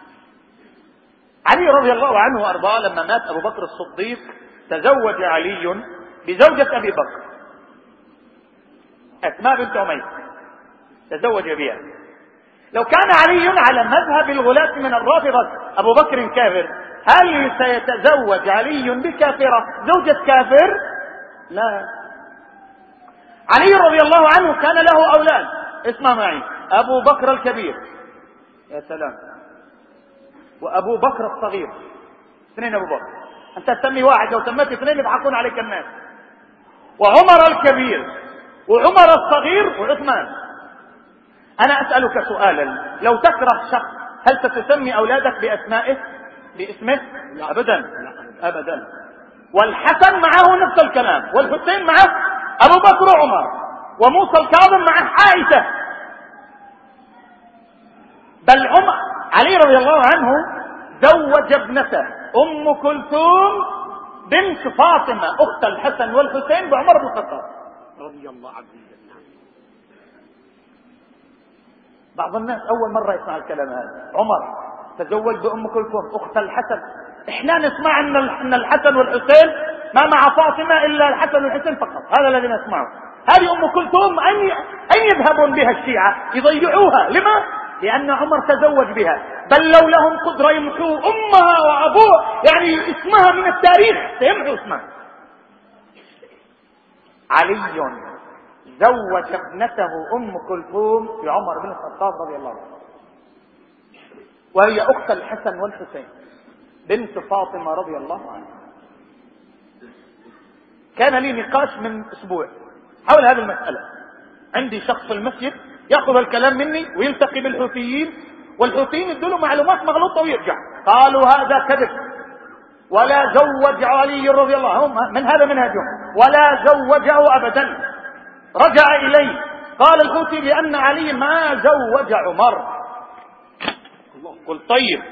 علي رضي الله عنه وارضاه لما مات ابو بكر الصديق تزوج علي بزوجة ابي بكر اسماء بنت عميس، تزوج بها. لو كان علي على مذهب الغلاة من الرافضة ابو بكر كافر، هل سيتزوج علي بكافرة زوجة كافر؟ لا. علي رضي الله عنه كان له اولاد، اسمع معي، ابو بكر الكبير، يا سلام، وابو بكر الصغير، 2 ابو بكر. انت تسمي واحد، لو سميت 2 يضحكون عليك الناس. وعمر الكبير وعمر الصغير وعثمان. انا اسألك سؤالا، لو تكره شخص هل ستسمي اولادك باسمائه باسمه؟ ابدا ابدا. والحسن معه نفس الكلام، والحسين معه ابو بكر وعمر، وموسى الكاظم معه عائشة. بل علي رضي الله عنه زوج ابنته ام كلثوم بنت فاطمة اخت الحسن والحسين بعمر بن الخطاب رضي الله عنه. بعض الناس اول مرة يسمع الكلام هذا، عمر تزوج بام كلثوم اخت الحسن. احنا نسمع ان الحسن والحسين ما مع فاطمة الا الحسن والحسين فقط، هذا الذي نسمعه. هذه ام كلثوم اين يذهبون بها الشيعة؟ يضيعوها. لما؟ لأن عمر تزوج بها، بل لو لهم قدرة يمحوا أمها وأبوها، يعني اسمها من التاريخ سيمحوا اسمها. علي زوج ابنته أم كلثوم بعمر بن الخطاب رضي الله عنه، وهي أخت الحسن والحسين بنت فاطمة رضي الله عنها. كان لي نقاش من أسبوع حول هذه المسألة. عندي شخص في المسجد يأخذ الكلام مني ويلتقي بالحوثيين، والحوثيين يدوا معلومات مغلوطة ويرجع. قالوا هذا كذب، ولا زوج علي رضي الله عنه، من هذا منهجهم، ولا زوجه أبدا. رجع إليه قال الحوثي لأن علي ما زوج عمر. قل طيب،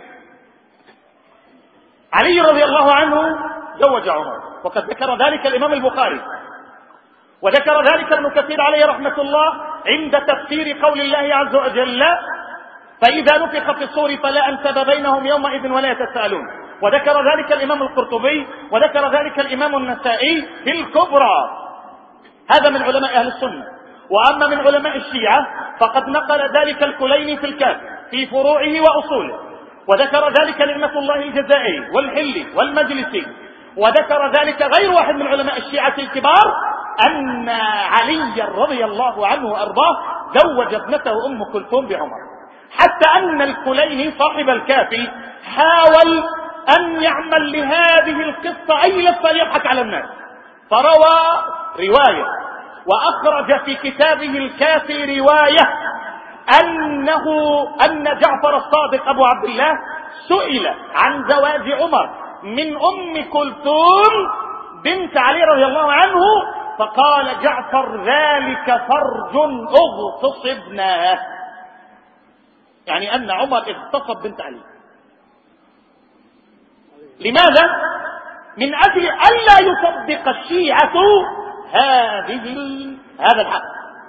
علي رضي الله عنه زوج عمر، وقد ذكر ذلك الإمام البخاري، وذكر ذلك ابن كثير عليه رحمة الله عند تفسير قول الله عز وجل فإذا نفخ في الصور فلا أنسب بينهم يومئذ ولا يتساءلون، وذكر ذلك الإمام القرطبي، وذكر ذلك الإمام النسائي في الكبرى. هذا من علماء أهل السنة. وأما من علماء الشيعة فقد نقل ذلك الكليني في الكافي في فروعه وأصوله، وذكر ذلك نعمة الله الجزائري والحلي والمجلسي، وذكر ذلك غير واحد من علماء الشيعة الكبار أن علي رضي الله عنه وأرضاه زوج ابنته أم كلثوم بعمر، حتى أن الكليني صاحب الكافي حاول أن يعمل لهذه القصة أي لفة ليضحك على الناس، فروى رواية وأخرج في كتابه الكافي رواية أن جعفر الصادق أبو عبد الله سئل عن زواج عمر من أم كلثوم بنت علي رضي الله عنه، فقال جعفر ذلك فرج اغتصبناه، يعني أن عمر اغتصب بنت علي. لماذا؟ من أجل ألا يصدق الشيعة هذا الحق.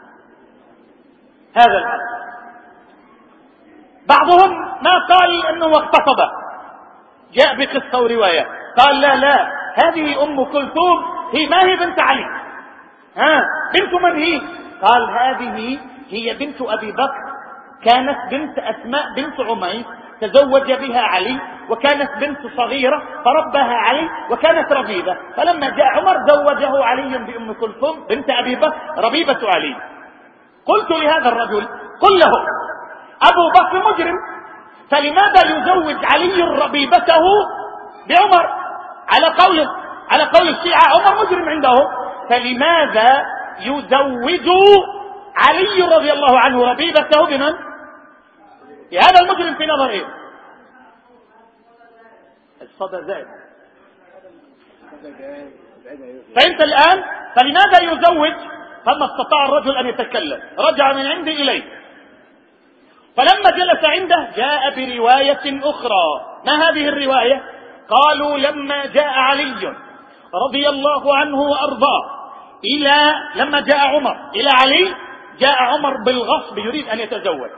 بعضهم ما قال انه اغتصب، جاء بقصة ورواية، قال لا هذه ام كلثوم هي ما هي بنت علي، بنت من هي؟ قال هذه هي بنت ابي بكر، كانت بنت اسماء بنت عميس تزوج بها علي، وكانت بنت صغيرة فربها علي وكانت ربيبة، فلما جاء عمر زوجه علي بأم كلثوم بنت أبي بكر ربيبة علي. قلت لهذا الرجل قل له أبو بكر مجرم، فلماذا يزوج علي ربيبته بعمر؟ على قول الشيعة عمر مجرم عندهم، فلماذا يزوج علي رضي الله عنه ربيبته بمن؟ هذا المجرم في نظر ايه؟ الصدى زائد. فانت الان فلماذا يزوج؟ فما استطاع الرجل ان يتكلم، رجع من عنده اليه، فلما جلس عنده جاء برواية اخرى. ما هذه الرواية؟ قالوا لما جاء علي رضي الله عنه وارضاه لما جاء عمر الى علي، جاء عمر بالغصب يريد ان يتزوج،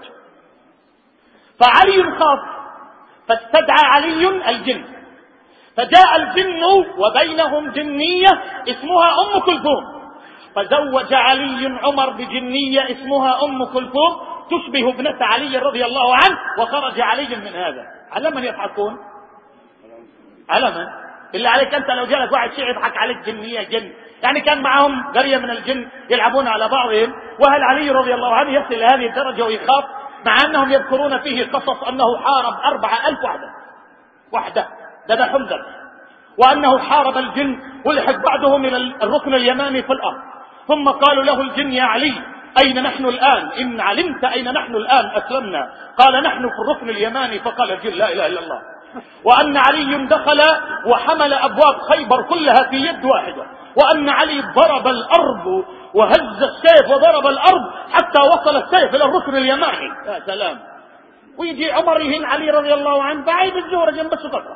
فعلي خاف فاستدعى علي الجن، فجاء الجن وبينهم جنية اسمها أم كلثوم، فزوج علي عمر بجنية اسمها أم كلثوم تشبه ابنة علي رضي الله عنه، وخرج علي من هذا. على من يضحكون؟ على من؟ بالله عليك أنت لو جالك واحد شيعي يضحك عليك جنية جن، يعني كان معهم قرية من الجن يلعبون على بعضهم، وهل علي رضي الله عنه يصل لهذه الدرجة ويخاف؟ مع أنهم يذكرون فيه قصص أنه حارب 4000 وحدة ده حمزة، وأنه حارب الجن ولحق بعضهم إلى الركن اليماني في الأرض، ثم قالوا له الجن يا علي أين نحن الآن؟ إن علمت أين نحن الآن أسلمنا. قال نحن في الركن اليماني، فقال الجن لا إله إلا الله. وأن علي دخل وحمل أبواب خيبر كلها في يد واحدة، وأن علي ضرب الأرض وهز السيف وضرب الأرض حتى وصل السيف إلى الركن اليماني. يا سلام. ويجي عمر يهين علي رضي الله عنه بعيد الزهرة جنب السفرة،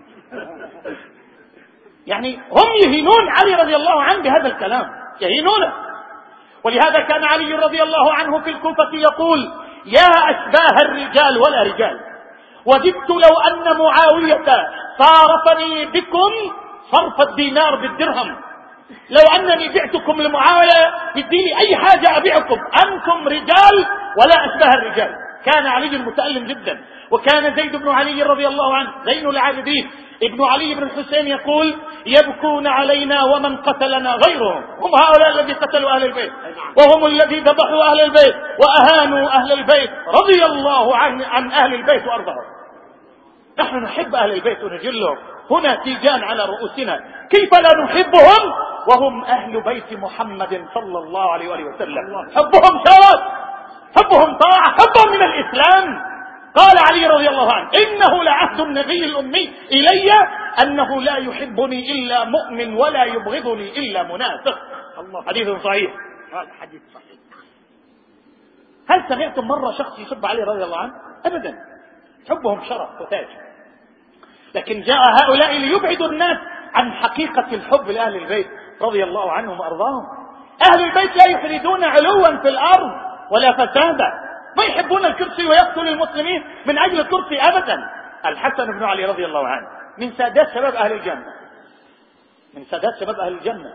يعني هم يهينون علي رضي الله عنه بهذا الكلام، يهينونه. ولهذا كان علي رضي الله عنه في الكوفة يقول يا أشباه الرجال ولا رجال، وددت لو أن معاوية صارفني بكم صرف الدينار بالدرهم، لو أنني بعتكم لمعاوية يديني أي حاجة أبيعكم، أنتم رجال ولا أشباه الرجال. كان علي متألم جدا. وكان زيد بن علي رضي الله عنه زين العابدين ابن علي بن الحسين يقول: يبكون علينا ومن قتلنا غيرهم. هم هؤلاء الذي قتلوا أهل البيت، وهم الذي ذبحوا أهل البيت وأهانوا أهل البيت، رضي الله عن أهل البيت وأرضهم. نحن نحب أهل البيت ونجلهم، هنا تيجان على رؤوسنا، كيف لا نحبهم وهم أهل بيت محمد صلى الله عليه وآله وسلم؟ حبهم شرف، حبهم طاعة، حبهم من الإسلام. قال علي رضي الله عنه: إنه لعهد النبي الأمي إلي أنه لا يحبني إلا مؤمن ولا يبغضني إلا منافق. حديث صحيح. هل سمعتم مرة شخص يسب علي رضي الله عنه؟ أبدا. حبهم شرف وتاج. لكن جاء هؤلاء ليبعدوا الناس عن حقيقة الحب لأهل البيت رضي الله عنهم وأرضاهم. أهل البيت لا يريدون علوا في الأرض ولا فسادا، ما يحبون الكرسي ويقتل المسلمين من أجل الكرسي أبدا. الحسن بن علي رضي الله عنه من سادات شباب أهل الجنة، من سادات شباب أهل الجنة.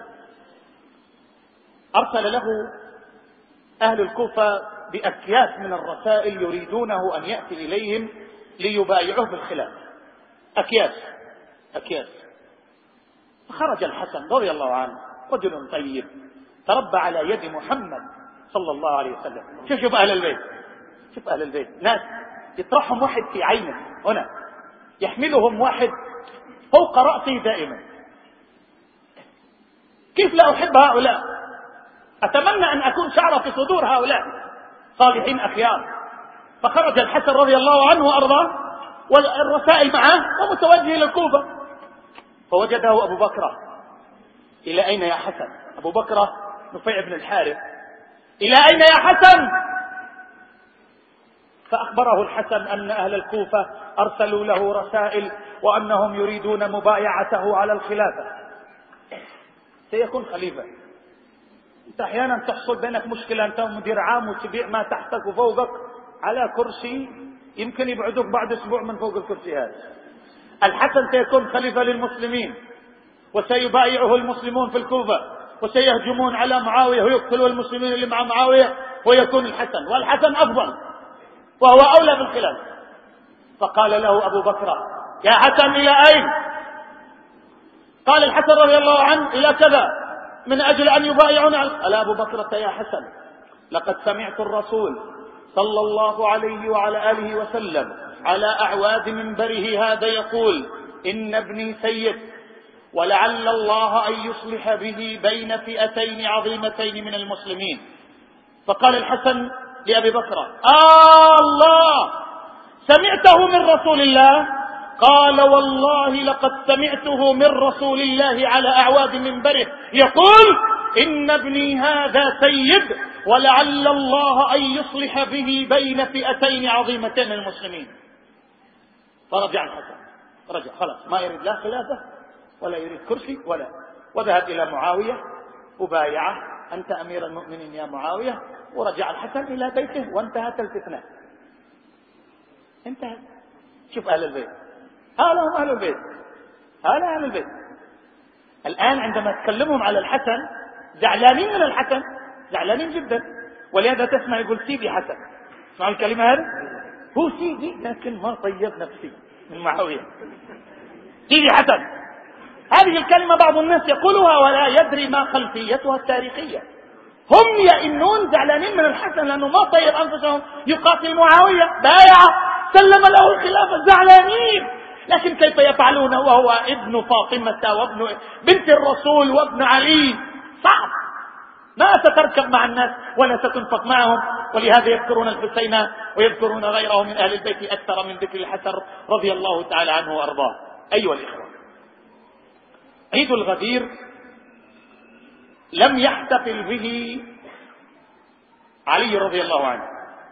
أرسل له أهل الكوفة بأكياس من الرسائل يريدونه أن يأتي إليهم ليبايعوه بالخلافة. أكياس. فخرج الحسن رضي الله عنه، رجل طيب تربى على يد محمد صلى الله عليه وسلم. شوف أهل البيت، شوف أهل البيت، ناس يطرحهم واحد في عينه هنا، يحملهم واحد فوق رأسه دائما. كيف لا أحب هؤلاء؟ أتمنى أن أكون شعر في صدور هؤلاء صالحين أخيار. فخرج الحسن رضي الله عنه وأرضاه والرسائل معه ومتوجه إلى الكوفة، فوجده أبو بكر. إلى أين يا حسن؟ أبو بكر نفيع بن الحارث. إلى أين يا حسن؟ فأخبره الحسن أن أهل الكوفة أرسلوا له رسائل وأنهم يريدون مبايعته على الخلافة. سيكون خليفة. أنت أحيانا تحصل بينك مشكلة، أنت مدير عام وتبيع ما تحتك وفوقك على كرسي، يمكن يبعدوك بعد أسبوع من فوق الكرسي هذا. الحسن سيكون خليفة للمسلمين، وسيبايعه المسلمون في الكوفة، وسيهجمون على معاوية ويقتلوا المسلمين اللي مع معاوية، ويكون الحسن، والحسن أفضل وهو أولى بالخلافة. فقال له أبو بكر: يا حسن إلى أين؟ قال الحسن رضي الله عنه: إلى كذا، من أجل أن يبايعنا. قال أبو بكر: يا حسن، لقد سمعت الرسول صلى الله عليه وعلى آله وسلم على أعواد منبره هذا يقول: إن ابني سيد، ولعل الله أن يصلح به بين فئتين عظيمتين من المسلمين. فقال الحسن لأبي بكر: الله سمعته من رسول الله؟ قال: والله لقد سمعته من رسول الله على أعواد منبره يقول: إن ابني هذا سيد، ولعل الله أن يصلح به بين فئتين عظيمتين من المسلمين. فرجع الحسن، رجع خلاص، ما يريد لا خلافة ولا يريد كرسي وذهب إلى معاوية وبايعه: أنت أمير المؤمنين يا معاوية. ورجع الحسن إلى بيته وانتهت الفتنة. انتهت. شوف أهل البيت، هؤلاء هم أهل البيت، هؤلاء أهل البيت. الآن عندما تكلمهم على الحسن زعلانين من الحسن، زعلانين جدا، ولهذا تسمع يقول: سيدي حسن. اسمعوا الكلمة هذه، هو سيدي لكن ما طيب نفسي من معاوية. سيدي حسن، هذه الكلمة بعض الناس يقولها ولا يدري ما خلفيتها التاريخية. هم يئنون زعلانين من الحسن لأنه ما طيب أنفسهم يقاتل معاوية، بايعه، سلم له الخلافة، زعلانين. لكن كيف يفعلون وهو ابن فاطمة وابن بنت الرسول وابن علي؟ صعب. ما ستركب مع الناس ولا ستنفق معهم. ولهذا يذكرون الحسين ويذكرون غيره من أهل البيت أكثر من ذكر الحسن رضي الله تعالى عنه وأرضاه. أيها الإخوة، عيد الغدير لم يحتفل به علي رضي الله عنه،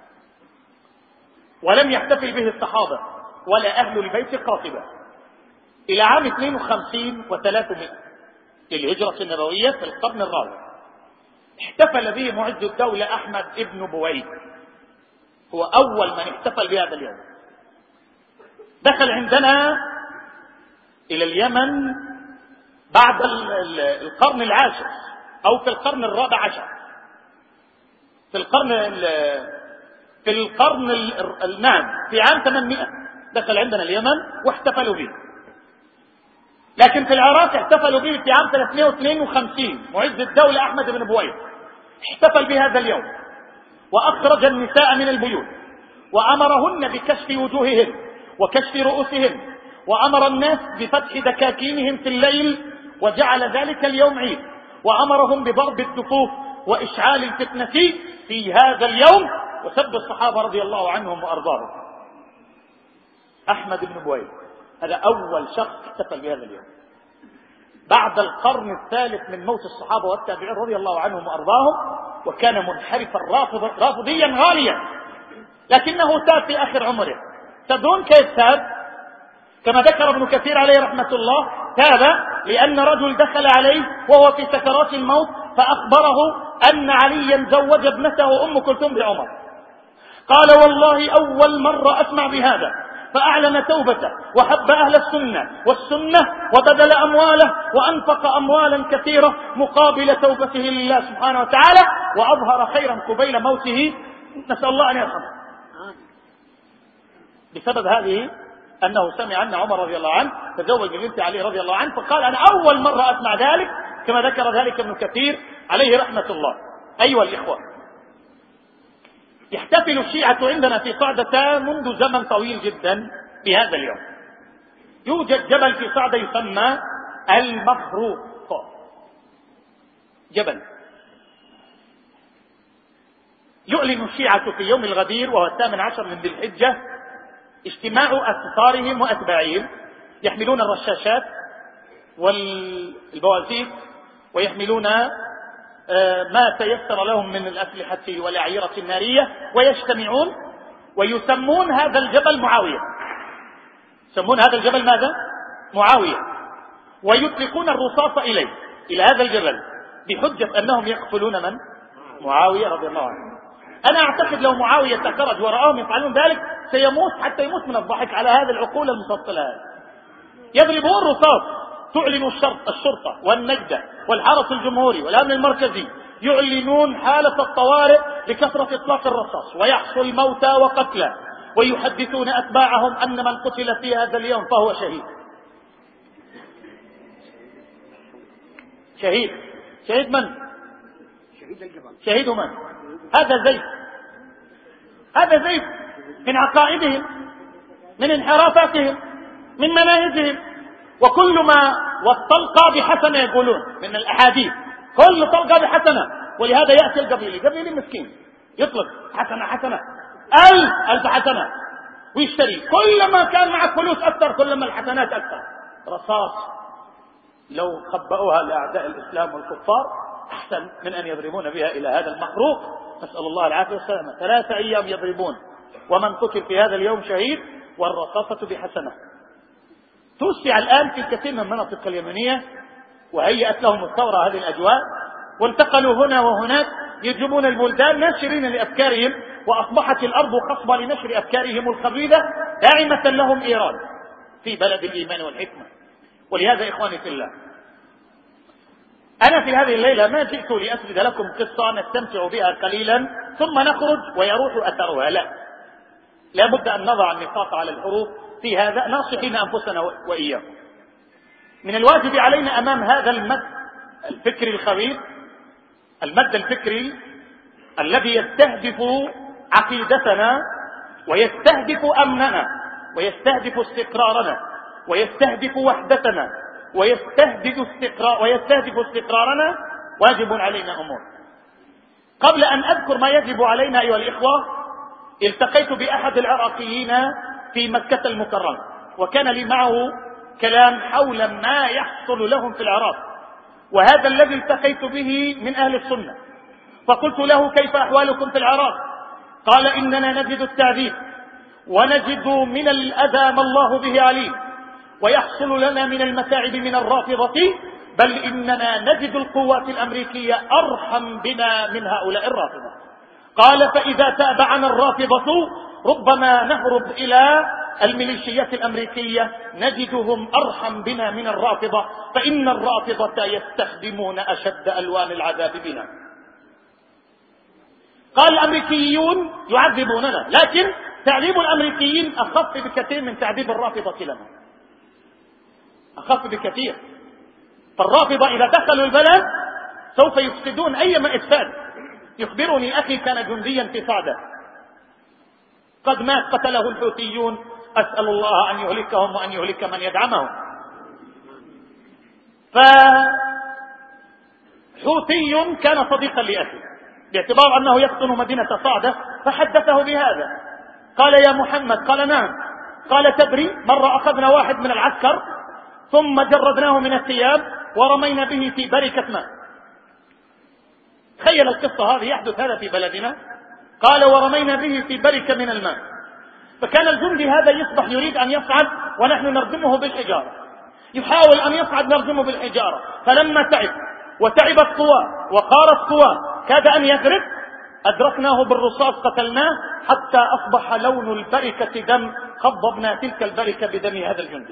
ولم يحتفل به الصحابة ولا أهل البيت قاطبة إلى عام 52 و300 للهجرة النبوية في القرن الرابع. احتفل به معز الدولة أحمد ابن بويد، هو أول من احتفل بهذا اليوم. دخل عندنا إلى اليمن بعد القرن العاشر أو في القرن الرابع عشر، في القرن في القرن نعم في عام 800 دخل عندنا اليمن واحتفلوا به، لكن في العراق احتفلوا به في عام 352. معز الدولة أحمد بن بويح احتفل بهذا اليوم، وأخرج النساء من البيوت وأمرهن بكشف وجوههن وكشف رؤوسهن، وأمر الناس بفتح دكاكينهم في الليل، وجعل ذلك اليوم عيد، وأمرهم بضرب الدفوف وإشعال الفتنة في هذا اليوم، وسب الصحابة رضي الله عنهم وأرضاهم. أحمد بن بويح هذا أول شخص احتفل بهذا اليوم بعد القرن الثالث من موت الصحابة والتابعين رضي الله عنهم وأرضاهم، وكان منحرفا رافضيا غاليا، لكنه تاب في آخر عمره. تدرون كيف تاب؟ كما ذكر ابن كثير عليه رحمة الله، تاب لأن رجل دخل عليه وهو في سكرات الموت فأخبره أن عليا زوج ابنته أم كلثوم بعمر. قال والله أول مرة أسمع بهذا، فأعلن توبته وحب أهل السنة والسنة، وبذل أمواله وأنفق أموالا كثيرة مقابل توبته لله سبحانه وتعالى، وأظهر خيرا قبيل موته، نسأل الله أن يرحمه. بسبب هذه أنه سمع أن عمر رضي الله عنه تزوج بنت علي رضي الله عنه، فقال أنا أول مرة أسمع ذلك، كما ذكر ذلك ابن كثير عليه رحمة الله. أيها الإخوة، يحتفل الشيعة عندنا في صعدة منذ زمن طويل جدا بهذا اليوم. يوجد جبل في صعدة يسمى المخروق، جبل يعلن الشيعة في يوم الغدير وهو 18 من ذي الحجة اجتماع أسفارهم وأتباعهم، يحملون الرشاشات والبوازيك ويحملون ما تيسر لهم من الأسلحة والأعيرة النارية، ويجتمعون ويسمون هذا الجبل معاوية. يسمون هذا الجبل ماذا؟ معاوية. ويطلقون الرصاص إلى هذا الجبل بحجة أنهم يقتلون من؟ معاوية رضي الله عنه. أنا أعتقد لو معاوية خرج ورآهم يفعلون ذلك سيموت حتى يموت من الضحك على هذه العقول المفصلة. يضربون رصاص. تعلن الشرطة والنجدة والحرس الجمهوري والأمن المركزي يعلنون حالة الطوارئ لكثرة إطلاق الرصاص، ويحصل موتى وقتلى، ويحدثون أتباعهم أن من قتل في هذا اليوم فهو شهيد. شهيد من؟ شهيد من؟ هذا زيد من عقائدهم، من انحرافاتهم، من مناهجهم، وكل ما والطلقة بحسنة يقولون من الأحاديث، كل طلقة بحسنة. ولهذا يأتي القبيلي مسكين يطلق حسنة 1000 حسنة ويشتري، كلما كان معك فلوس أكثر كلما الحسنات أكثر. رصاص لو خبأوها لأعداء الإسلام والكفار أحسن من أن يضربون بها إلى هذا المخروق، نسأل الله العافية والسلامة. 3 أيام يضربون، ومن قتل في هذا اليوم شهيد، والرصاصة بحسنة. توسع الآن في كثير من المناطق اليمنية، وهيأت لهم الثورة هذه الأجواء، وانتقلوا هنا وهناك يجيبون البلدان ناشرين لأفكارهم، وأصبحت الأرض خصبة لنشر أفكارهم الخبيثة داعمة لهم إيران في بلد الإيمان والحكمة. ولهذا إخواني في الله، أنا في هذه الليلة ما جئت لأسرد لكم قصة نستمتع بها قليلا ثم نخرج ويروح أثرها، لا بد أن نضع النقاط على الحروف في هذا، ناصحين أنفسنا وإياكم. من الواجب علينا أمام هذا المد الفكري الخبيث، المد الفكري الذي يستهدف عقيدتنا ويستهدف أمننا ويستهدف استقرارنا ويستهدف وحدتنا ويستهدف استقرارنا، واجب علينا أمور. قبل أن أذكر ما يجب علينا أيها الإخوة، التقيت بأحد العراقيين في مكة المكرمة، وكان لي معه كلام حول ما يحصل لهم في العراق، وهذا الذي التقيت به من أهل السنة. فقلت له كيف أحوالكم في العراق؟ قال إننا نجد التعذيب ونجد من الأذى ما الله به عليم، ويحصل لنا من المتاعب من الرافضة، بل إننا نجد القوات الأمريكية أرحم بنا من هؤلاء الرافضة. قال فإذا تابعنا الرافضة ربما نهرب إلى الميليشيات الأمريكية نجدهم أرحم بنا من الرافضة، فإن الرافضة يستخدمون أشد ألوان العذاب بنا. قال الأمريكيون يعذبوننا، لكن تعذيب الأمريكيين أخف بكثير من تعذيب الرافضة لنا، أخف بكثير. فالرافضة إذا دخلوا البلد سوف يفسدون أيما إفساد. يخبرني أخي كان جنديا في صعدة قد مات، قتله الحوثيون، أسأل الله أن يهلكهم وأن يهلك من يدعمهم. فحوثي كان صديقا لأخي باعتبار أنه يسكن مدينة صعدة، فحدثه بهذا. قال يا محمد، قال نعم. قال تدري مرة أخذنا واحد من العسكر ثم جردناه من الثياب ورمينا به في بركة ماء. تخيل القصة هذه، يحدث هذا في بلدنا. قال ورمينا به في بركة من الماء. فكان الجندي هذا يصبح يريد أن يصعد ونحن نرجمه بالحجارة، يحاول أن يصعد نرجمه بالحجارة، فلما تعب وتعبت قواه وقارت قواه كاد أن يغرق، أدركناه بالرصاص قتلناه حتى أصبح لون البركة دم، خضبنا تلك البركة بدم هذا الجندي.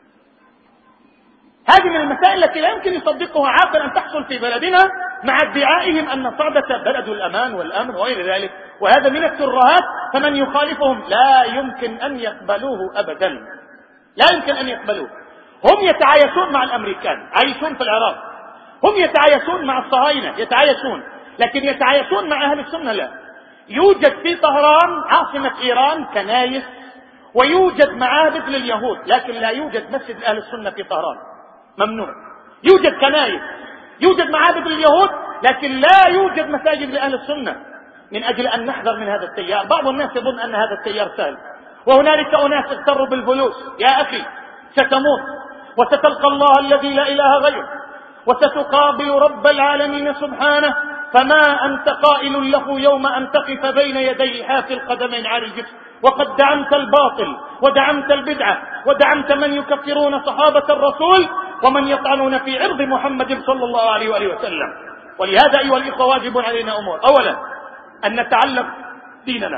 هذه من المسائل التي لا يمكن يصدقها عاقل أن تحصل في بلدنا، مع ادعائهم أن صعدة بلد الأمان والأمن وغير ذلك، وهذا من الترهات. فمن يخالفهم لا يمكن أن يقبلوه أبدا، لا يمكن أن يقبلوه. هم يتعايشون مع الأمريكان، عايشون في العراق، هم يتعايشون مع الصهاينة، يتعايشون، لكن يتعايشون مع أهل السنة لا. يوجد في طهران عاصمة إيران كنايس ويوجد معابد لليهود، لكن لا يوجد مسجد لأهل السنة في طهران، ممنوع. يوجد كنايس، يوجد معابد لليهود، لكن لا يوجد مساجد لأهل السنة، من أجل أن نحذر من هذا التيار. بعض الناس يظن أن هذا التيار سهل، وهنالك أناس اغتروا بالفلوس. يا أخي ستموت وستلقى الله الذي لا إله غيره وستقابل رب العالمين سبحانه، فما أنت قائل له يوم أن تقف بين يدي حافي القدمين عار الجسم وقد دعمت الباطل ودعمت البدعة ودعمت من يكفرون صحابة الرسول ومن يطعنون في عرض محمد صلى الله عليه وآله وسلم. ولهذا أيها الإخوة واجب علينا أمور. أولا أن نتعلم ديننا،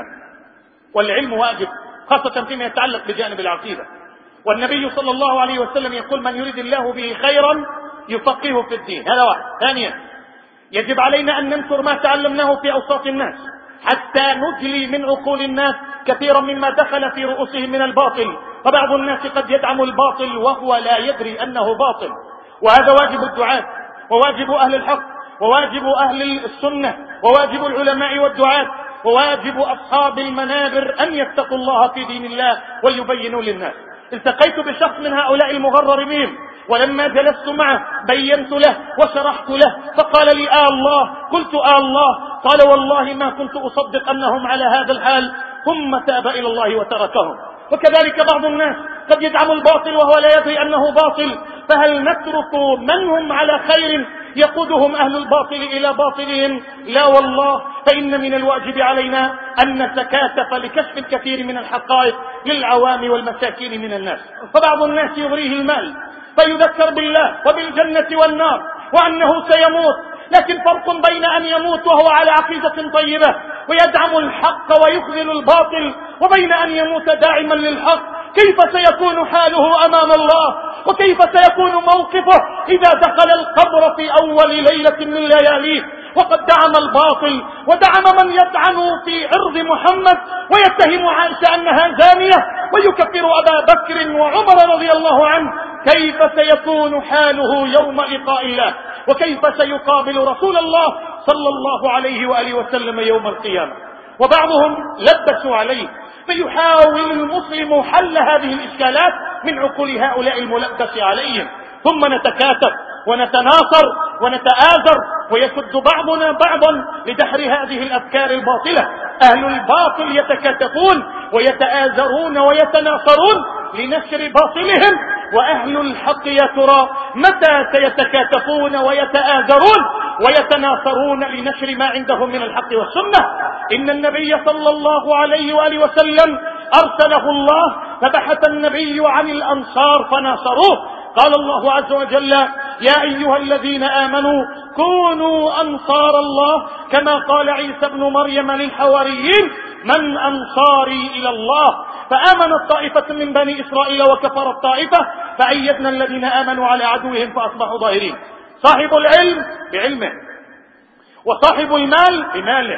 والعلم واجب خاصة فيما يتعلق بجانب العقيدة، والنبي صلى الله عليه وسلم يقول من يريد الله به خيرا يفقهه في الدين. هذا واحد. ثانيا يجب علينا أن ننشر ما تعلمناه في أوساط الناس حتى نجلي من عقول الناس كثيرا مما دخل في رؤوسهم من الباطل، فبعض الناس قد يدعم الباطل وهو لا يدري أنه باطل. وهذا واجب الدعاة وواجب أهل الحق وواجب أهل السنة وواجب العلماء والدعاة وواجب أصحاب المنابر أن يتقوا الله في دين الله ويبينوا للناس. التقيت بشخص من هؤلاء المغرر بهم، ولما جلست معه بينت له وشرحت له، فقال لي الله. قلت الله؟ قال والله ما كنت أصدق أنهم على هذا الحال، ثم تاب إلى الله وتركهم. وكذلك بعض الناس قد يدعم الباطل وهو لا يدري أنه باطل، فهل نترك من هم على خير يقودهم أهل الباطل إلى باطلهم؟ لا والله، فإن من الواجب علينا أن نتكاتف لكشف الكثير من الحقائق للعوام والمساكين من الناس. فبعض الناس يغريه المال فيذكر بالله وبالجنة والنار وأنه سيموت، لكن فرق بين أن يموت وهو على عقيدة طيبة ويدعم الحق ويخذل الباطل، وبين أن يموت داعما للحق. كيف سيكون حاله أمام الله؟ وكيف سيكون موقفه إذا دخل القبر في أول ليلة من لياليه وقد دعم الباطل ودعم من يطعن في عرض محمد ويتهم عائشة أنها زانية ويكفر أبا بكر وعمر رضي الله عنه؟ كيف سيكون حاله يوم لقاء الله؟ وكيف سيقابل رسول الله صلى الله عليه وآله وسلم يوم القيامة؟ وبعضهم لبسوا عليه، فيحاول المسلم حل هذه الإشكالات من عقول هؤلاء الملبس عليهم، ثم نتكاتف ونتناصر ونتآزر ويسد بعضنا بعضا لدحر هذه الأفكار الباطلة. أهل الباطل يتكاتفون ويتآزرون ويتناصرون لنشر باطلهم، وأهل الحق يا ترى متى سيتكاتفون ويتآزرون ويتناصرون لنشر ما عندهم من الحق والسنة؟ إن النبي صلى الله عليه وآله وسلم أرسله الله فبحث النبي عن الأنصار فناصروه. قال الله عز وجل يا أيها الذين آمنوا كونوا أنصار الله كما قال عيسى ابن مريم للحواريين من أنصاري إلى الله؟ فآمنت طائفة من بني إسرائيل وكفرت طائفة فأيدنا الذين آمنوا على عدوهم فأصبحوا ظاهرين. صاحب العلم بعلمه، وصاحب المال بماله،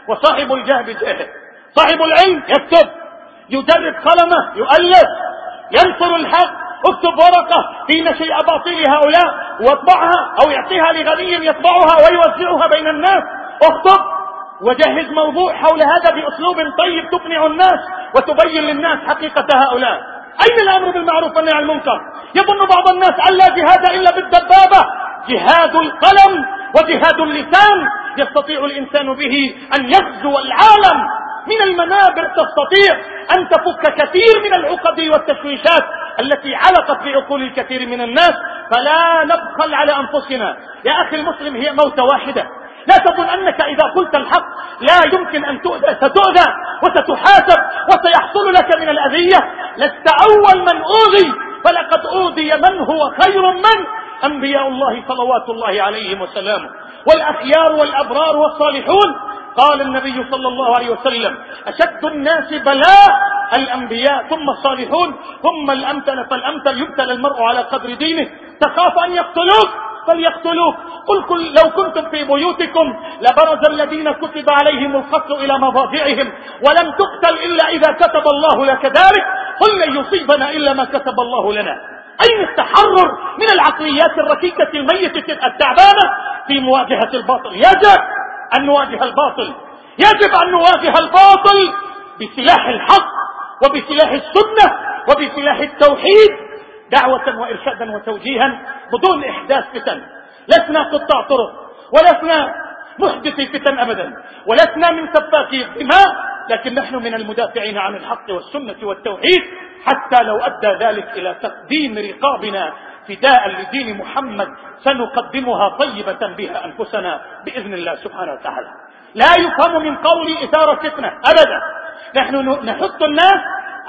وصاحب الجهل جاهل. صاحب العلم يكتب، يدرب قلمه، يؤلف، ينصر الحق. اكتب ورقة في نشيء باطل هؤلاء واطبعها، او يعطيها لغني يطبعها ويوزعها بين الناس. اكتب وجهز موضوع حول هذا باسلوب طيب تقنع الناس وتبين للناس حقيقة هؤلاء. اين الامر بالمعروف والنهي عن المنكر؟ يظن بعض الناس ان لا جهاد الا بالدبابة. جهاد القلم وجهاد اللسان يستطيع الانسان به ان يغزو العالم. من المنابر تستطيع ان تفك كثير من العقد والتشويشات التي علقت في عقول الكثير من الناس. فلا نبخل على انفسنا يا اخي المسلم، هي موتة واحدة. لا تظن انك اذا قلت الحق لا يمكن ان تؤذى، ستؤذى وستحاسب وسيحصل لك من الاذية. لست اول من اوذي، فلقد اوذي من هو خير من انبياء الله صلوات الله عليهم وسلامه، والاخيار والابرار والصالحون. قال النبي صلى الله عليه وسلم: اشد الناس بلاء الانبياء ثم الصالحون ثم الامثل فالامثل، يبتلى المرء على قدر دينه. تخاف ان يقتلوك فليقتلوك. قل لو كنتم في بيوتكم لبرز الذين كتب عليهم القتل الى مضاجعهم ولم تقتل الا اذا كتب الله لك ذلك. قل لن يصيبنا الا ما كتب الله لنا. اين التحرر من العقليات الركيكة الميتة التعبانة في مواجهة الباطل؟ يجب ان نواجه الباطل، يجب ان نواجه الباطل بسلاح الحق وبسلاح السنة وبسلاح التوحيد، دعوة وارشادا وتوجيها بدون احداث فتن. لسنا قطاع طرق، ولسنا محدثي فتن ابدا، ولسنا من سفاكي الدماء، لكن نحن من المدافعين عن الحق والسنة والتوحيد، حتى لو ادى ذلك الى تقديم رقابنا فداء لدين محمد سنقدمها طيبة بها انفسنا باذن الله سبحانه وتعالى. لا يفهم من قولي اثارة فتنة ابدا. نحن نحث الناس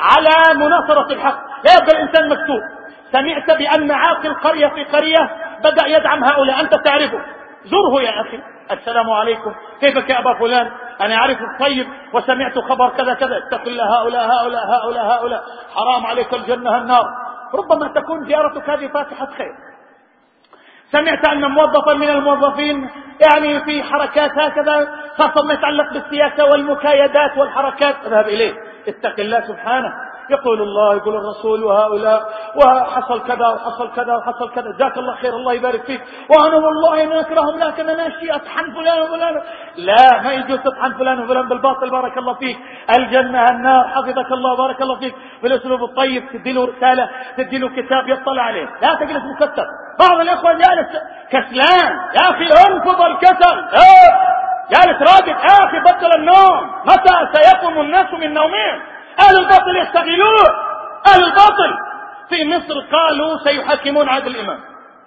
على مناصرة الحق، لا يبقى الانسان مكتوب. سمعت بان عاقل قرية في قرية بدأ يدعم هؤلاء، انت تعرفه، زره يا اخي. السلام عليكم، كيفك يا ابا فلان؟ انا اعرف الطيب وسمعت خبر كذا كذا، اتق الله، هؤلاء حرام عليك الجنة النار. ربما تكون زيارتك هذه فاتحة خير. سمعت ان موظفا من الموظفين يعني في حركات هكذا خاصة ما يتعلق بالسياسة والمكايدات والحركات، اذهب اليه، اتق الله سبحانه. يقول الله، يقول الرسول، وهؤلاء وحصل كذا وحصل كذا وحصل كذا، جزاك الله خير، الله يبارك فيك، وانا والله ما اكرههم لكن انا اشي اطحن فلان وفلان. لا، ما يجوز تطحن فلان وفلان بالباطل. بارك الله فيك، الجنة النار، حفظك الله، بارك الله فيك، بالاسلوب الطيب. تدي له رسالة، تدي له كتاب يطلع عليه، لا تجلس مكتب. بعض الاخوة جالس كسلان، يا اخي انفض الكسل، جالس راقد، يا اخي بطل النوم، متى سيقوم الناس من نومهم؟ اهل الباطل يستغلون. اهل الباطل في مصر قالوا سيحاكمون عادل الامام.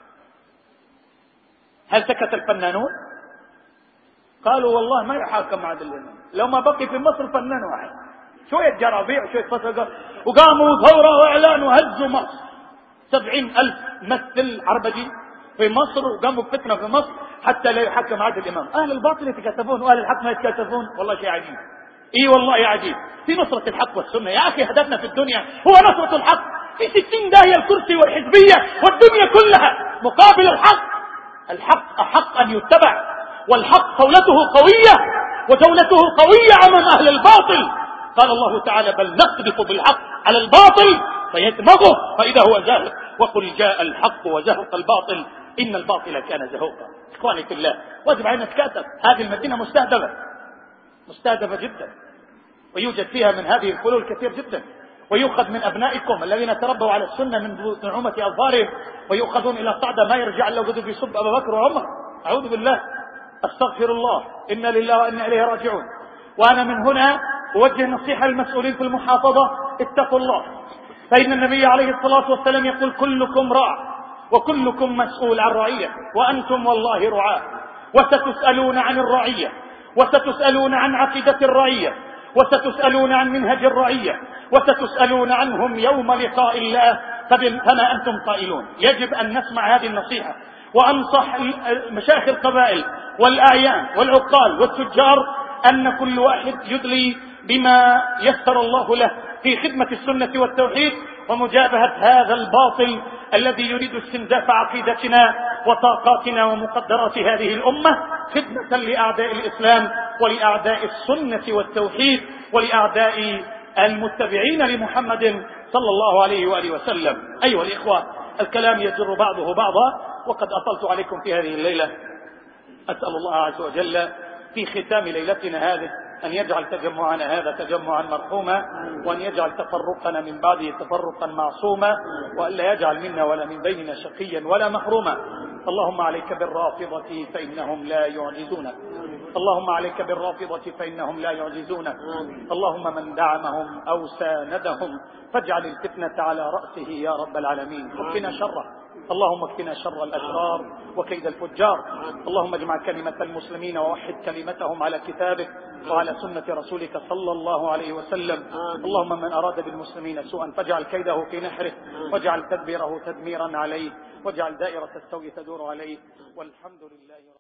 هل سكت الفنانون؟ قالوا والله ما يحاكم عادل الامام، لو ما بقي في مصر فنان واحد، شوية جرابيع وشوية فسقة، وقاموا ثورة واعلان وهزوا مصر. 70,000 ممثل عربجي في مصر، وقاموا بفتنة في مصر حتى لا يحكم عادل الامام. اهل الباطل يتكاتفون واهل الحق ما يتكاتفون. والله شيء عجيب، اي والله عجيب. في نصرة الحق والسنة يا اخي، هدفنا في الدنيا هو نصرة الحق. في 60 داهية الكرسي والحزبية والدنيا كلها مقابل الحق. الحق احق ان يتبع، والحق قولته قوية ودولته قوية امام اهل الباطل. قال الله تعالى: بل نقذف بالحق على الباطل فيدمغه فاذا هو زاهق، وقل جاء الحق وزهق الباطل ان الباطل كان زهوقا. اخواني في الله، واجب علينا نتكاتف. هذه المدينة مستهدفة جدا، ويوجد فيها من هذه الفلول كثير جدا، ويؤخذ من أبنائكم الذين تربوا على السنة من نعومة أظفارهم، ويؤخذون إلى صعدة ما يرجع إلا وقد يصب أبا بكر وعمر. أعوذ بالله، أستغفر الله، إنا لله وإنا إليه راجعون. وأنا من هنا أوجه نصيحة للمسؤولين في المحافظة: اتقوا الله، فإن النبي عليه الصلاة والسلام يقول: كلكم راع وكلكم مسؤول عن رعية، وأنتم والله رعاة، وستسألون عن الرعية، وستسألون عن عقيدة الرعية، وستسألون عن منهج الرعية، وستسألون عنهم يوم لقاء الله، فما أنتم قائلون. يجب أن نسمع هذه النصيحة، وأنصح مشايخ القبائل والأعيان والعقال والتجار أن كل واحد يدلي بما يسر الله له في خدمة السنة والتوحيد ومجابهة هذا الباطل الذي يريد استنزاف عقيدتنا وطاقاتنا ومقدرات هذه الأمة خدمة لأعداء الإسلام ولأعداء السنة والتوحيد ولأعداء المتبعين لمحمد صلى الله عليه وآله وسلم. أيها الإخوة، الكلام يجر بعضه بعضا، وقد أطلت عليكم في هذه الليلة. أسأل الله عز وجل في ختام ليلتنا هذه أن يجعل تجمعنا هذا تجمعا مرحوما، وأن يجعل تفرقنا من بعده تفرقا معصوما، وأن لا يجعل منا ولا من بيننا شقيا ولا محروما. اللهم عليك بالرافضة فإنهم لا يعجزونك، اللهم عليك بالرافضة فإنهم لا يعجزونك. اللهم من دعمهم أو ساندهم فاجعل الفتنة على رأسه يا رب العالمين، واكفنا شره، اللهم اكفنا شر الأشرار وكيد الفجار. اللهم اجمع كلمة المسلمين ووحد كلمتهم على كتابك وعلى سنة رسولك صلى الله عليه وسلم. اللهم من أراد بالمسلمين سوءا فاجعل كيده في نحره، واجعل تدبيره تدميرا عليه، واجعل دائرة السوء تدور عليه، والحمد لله.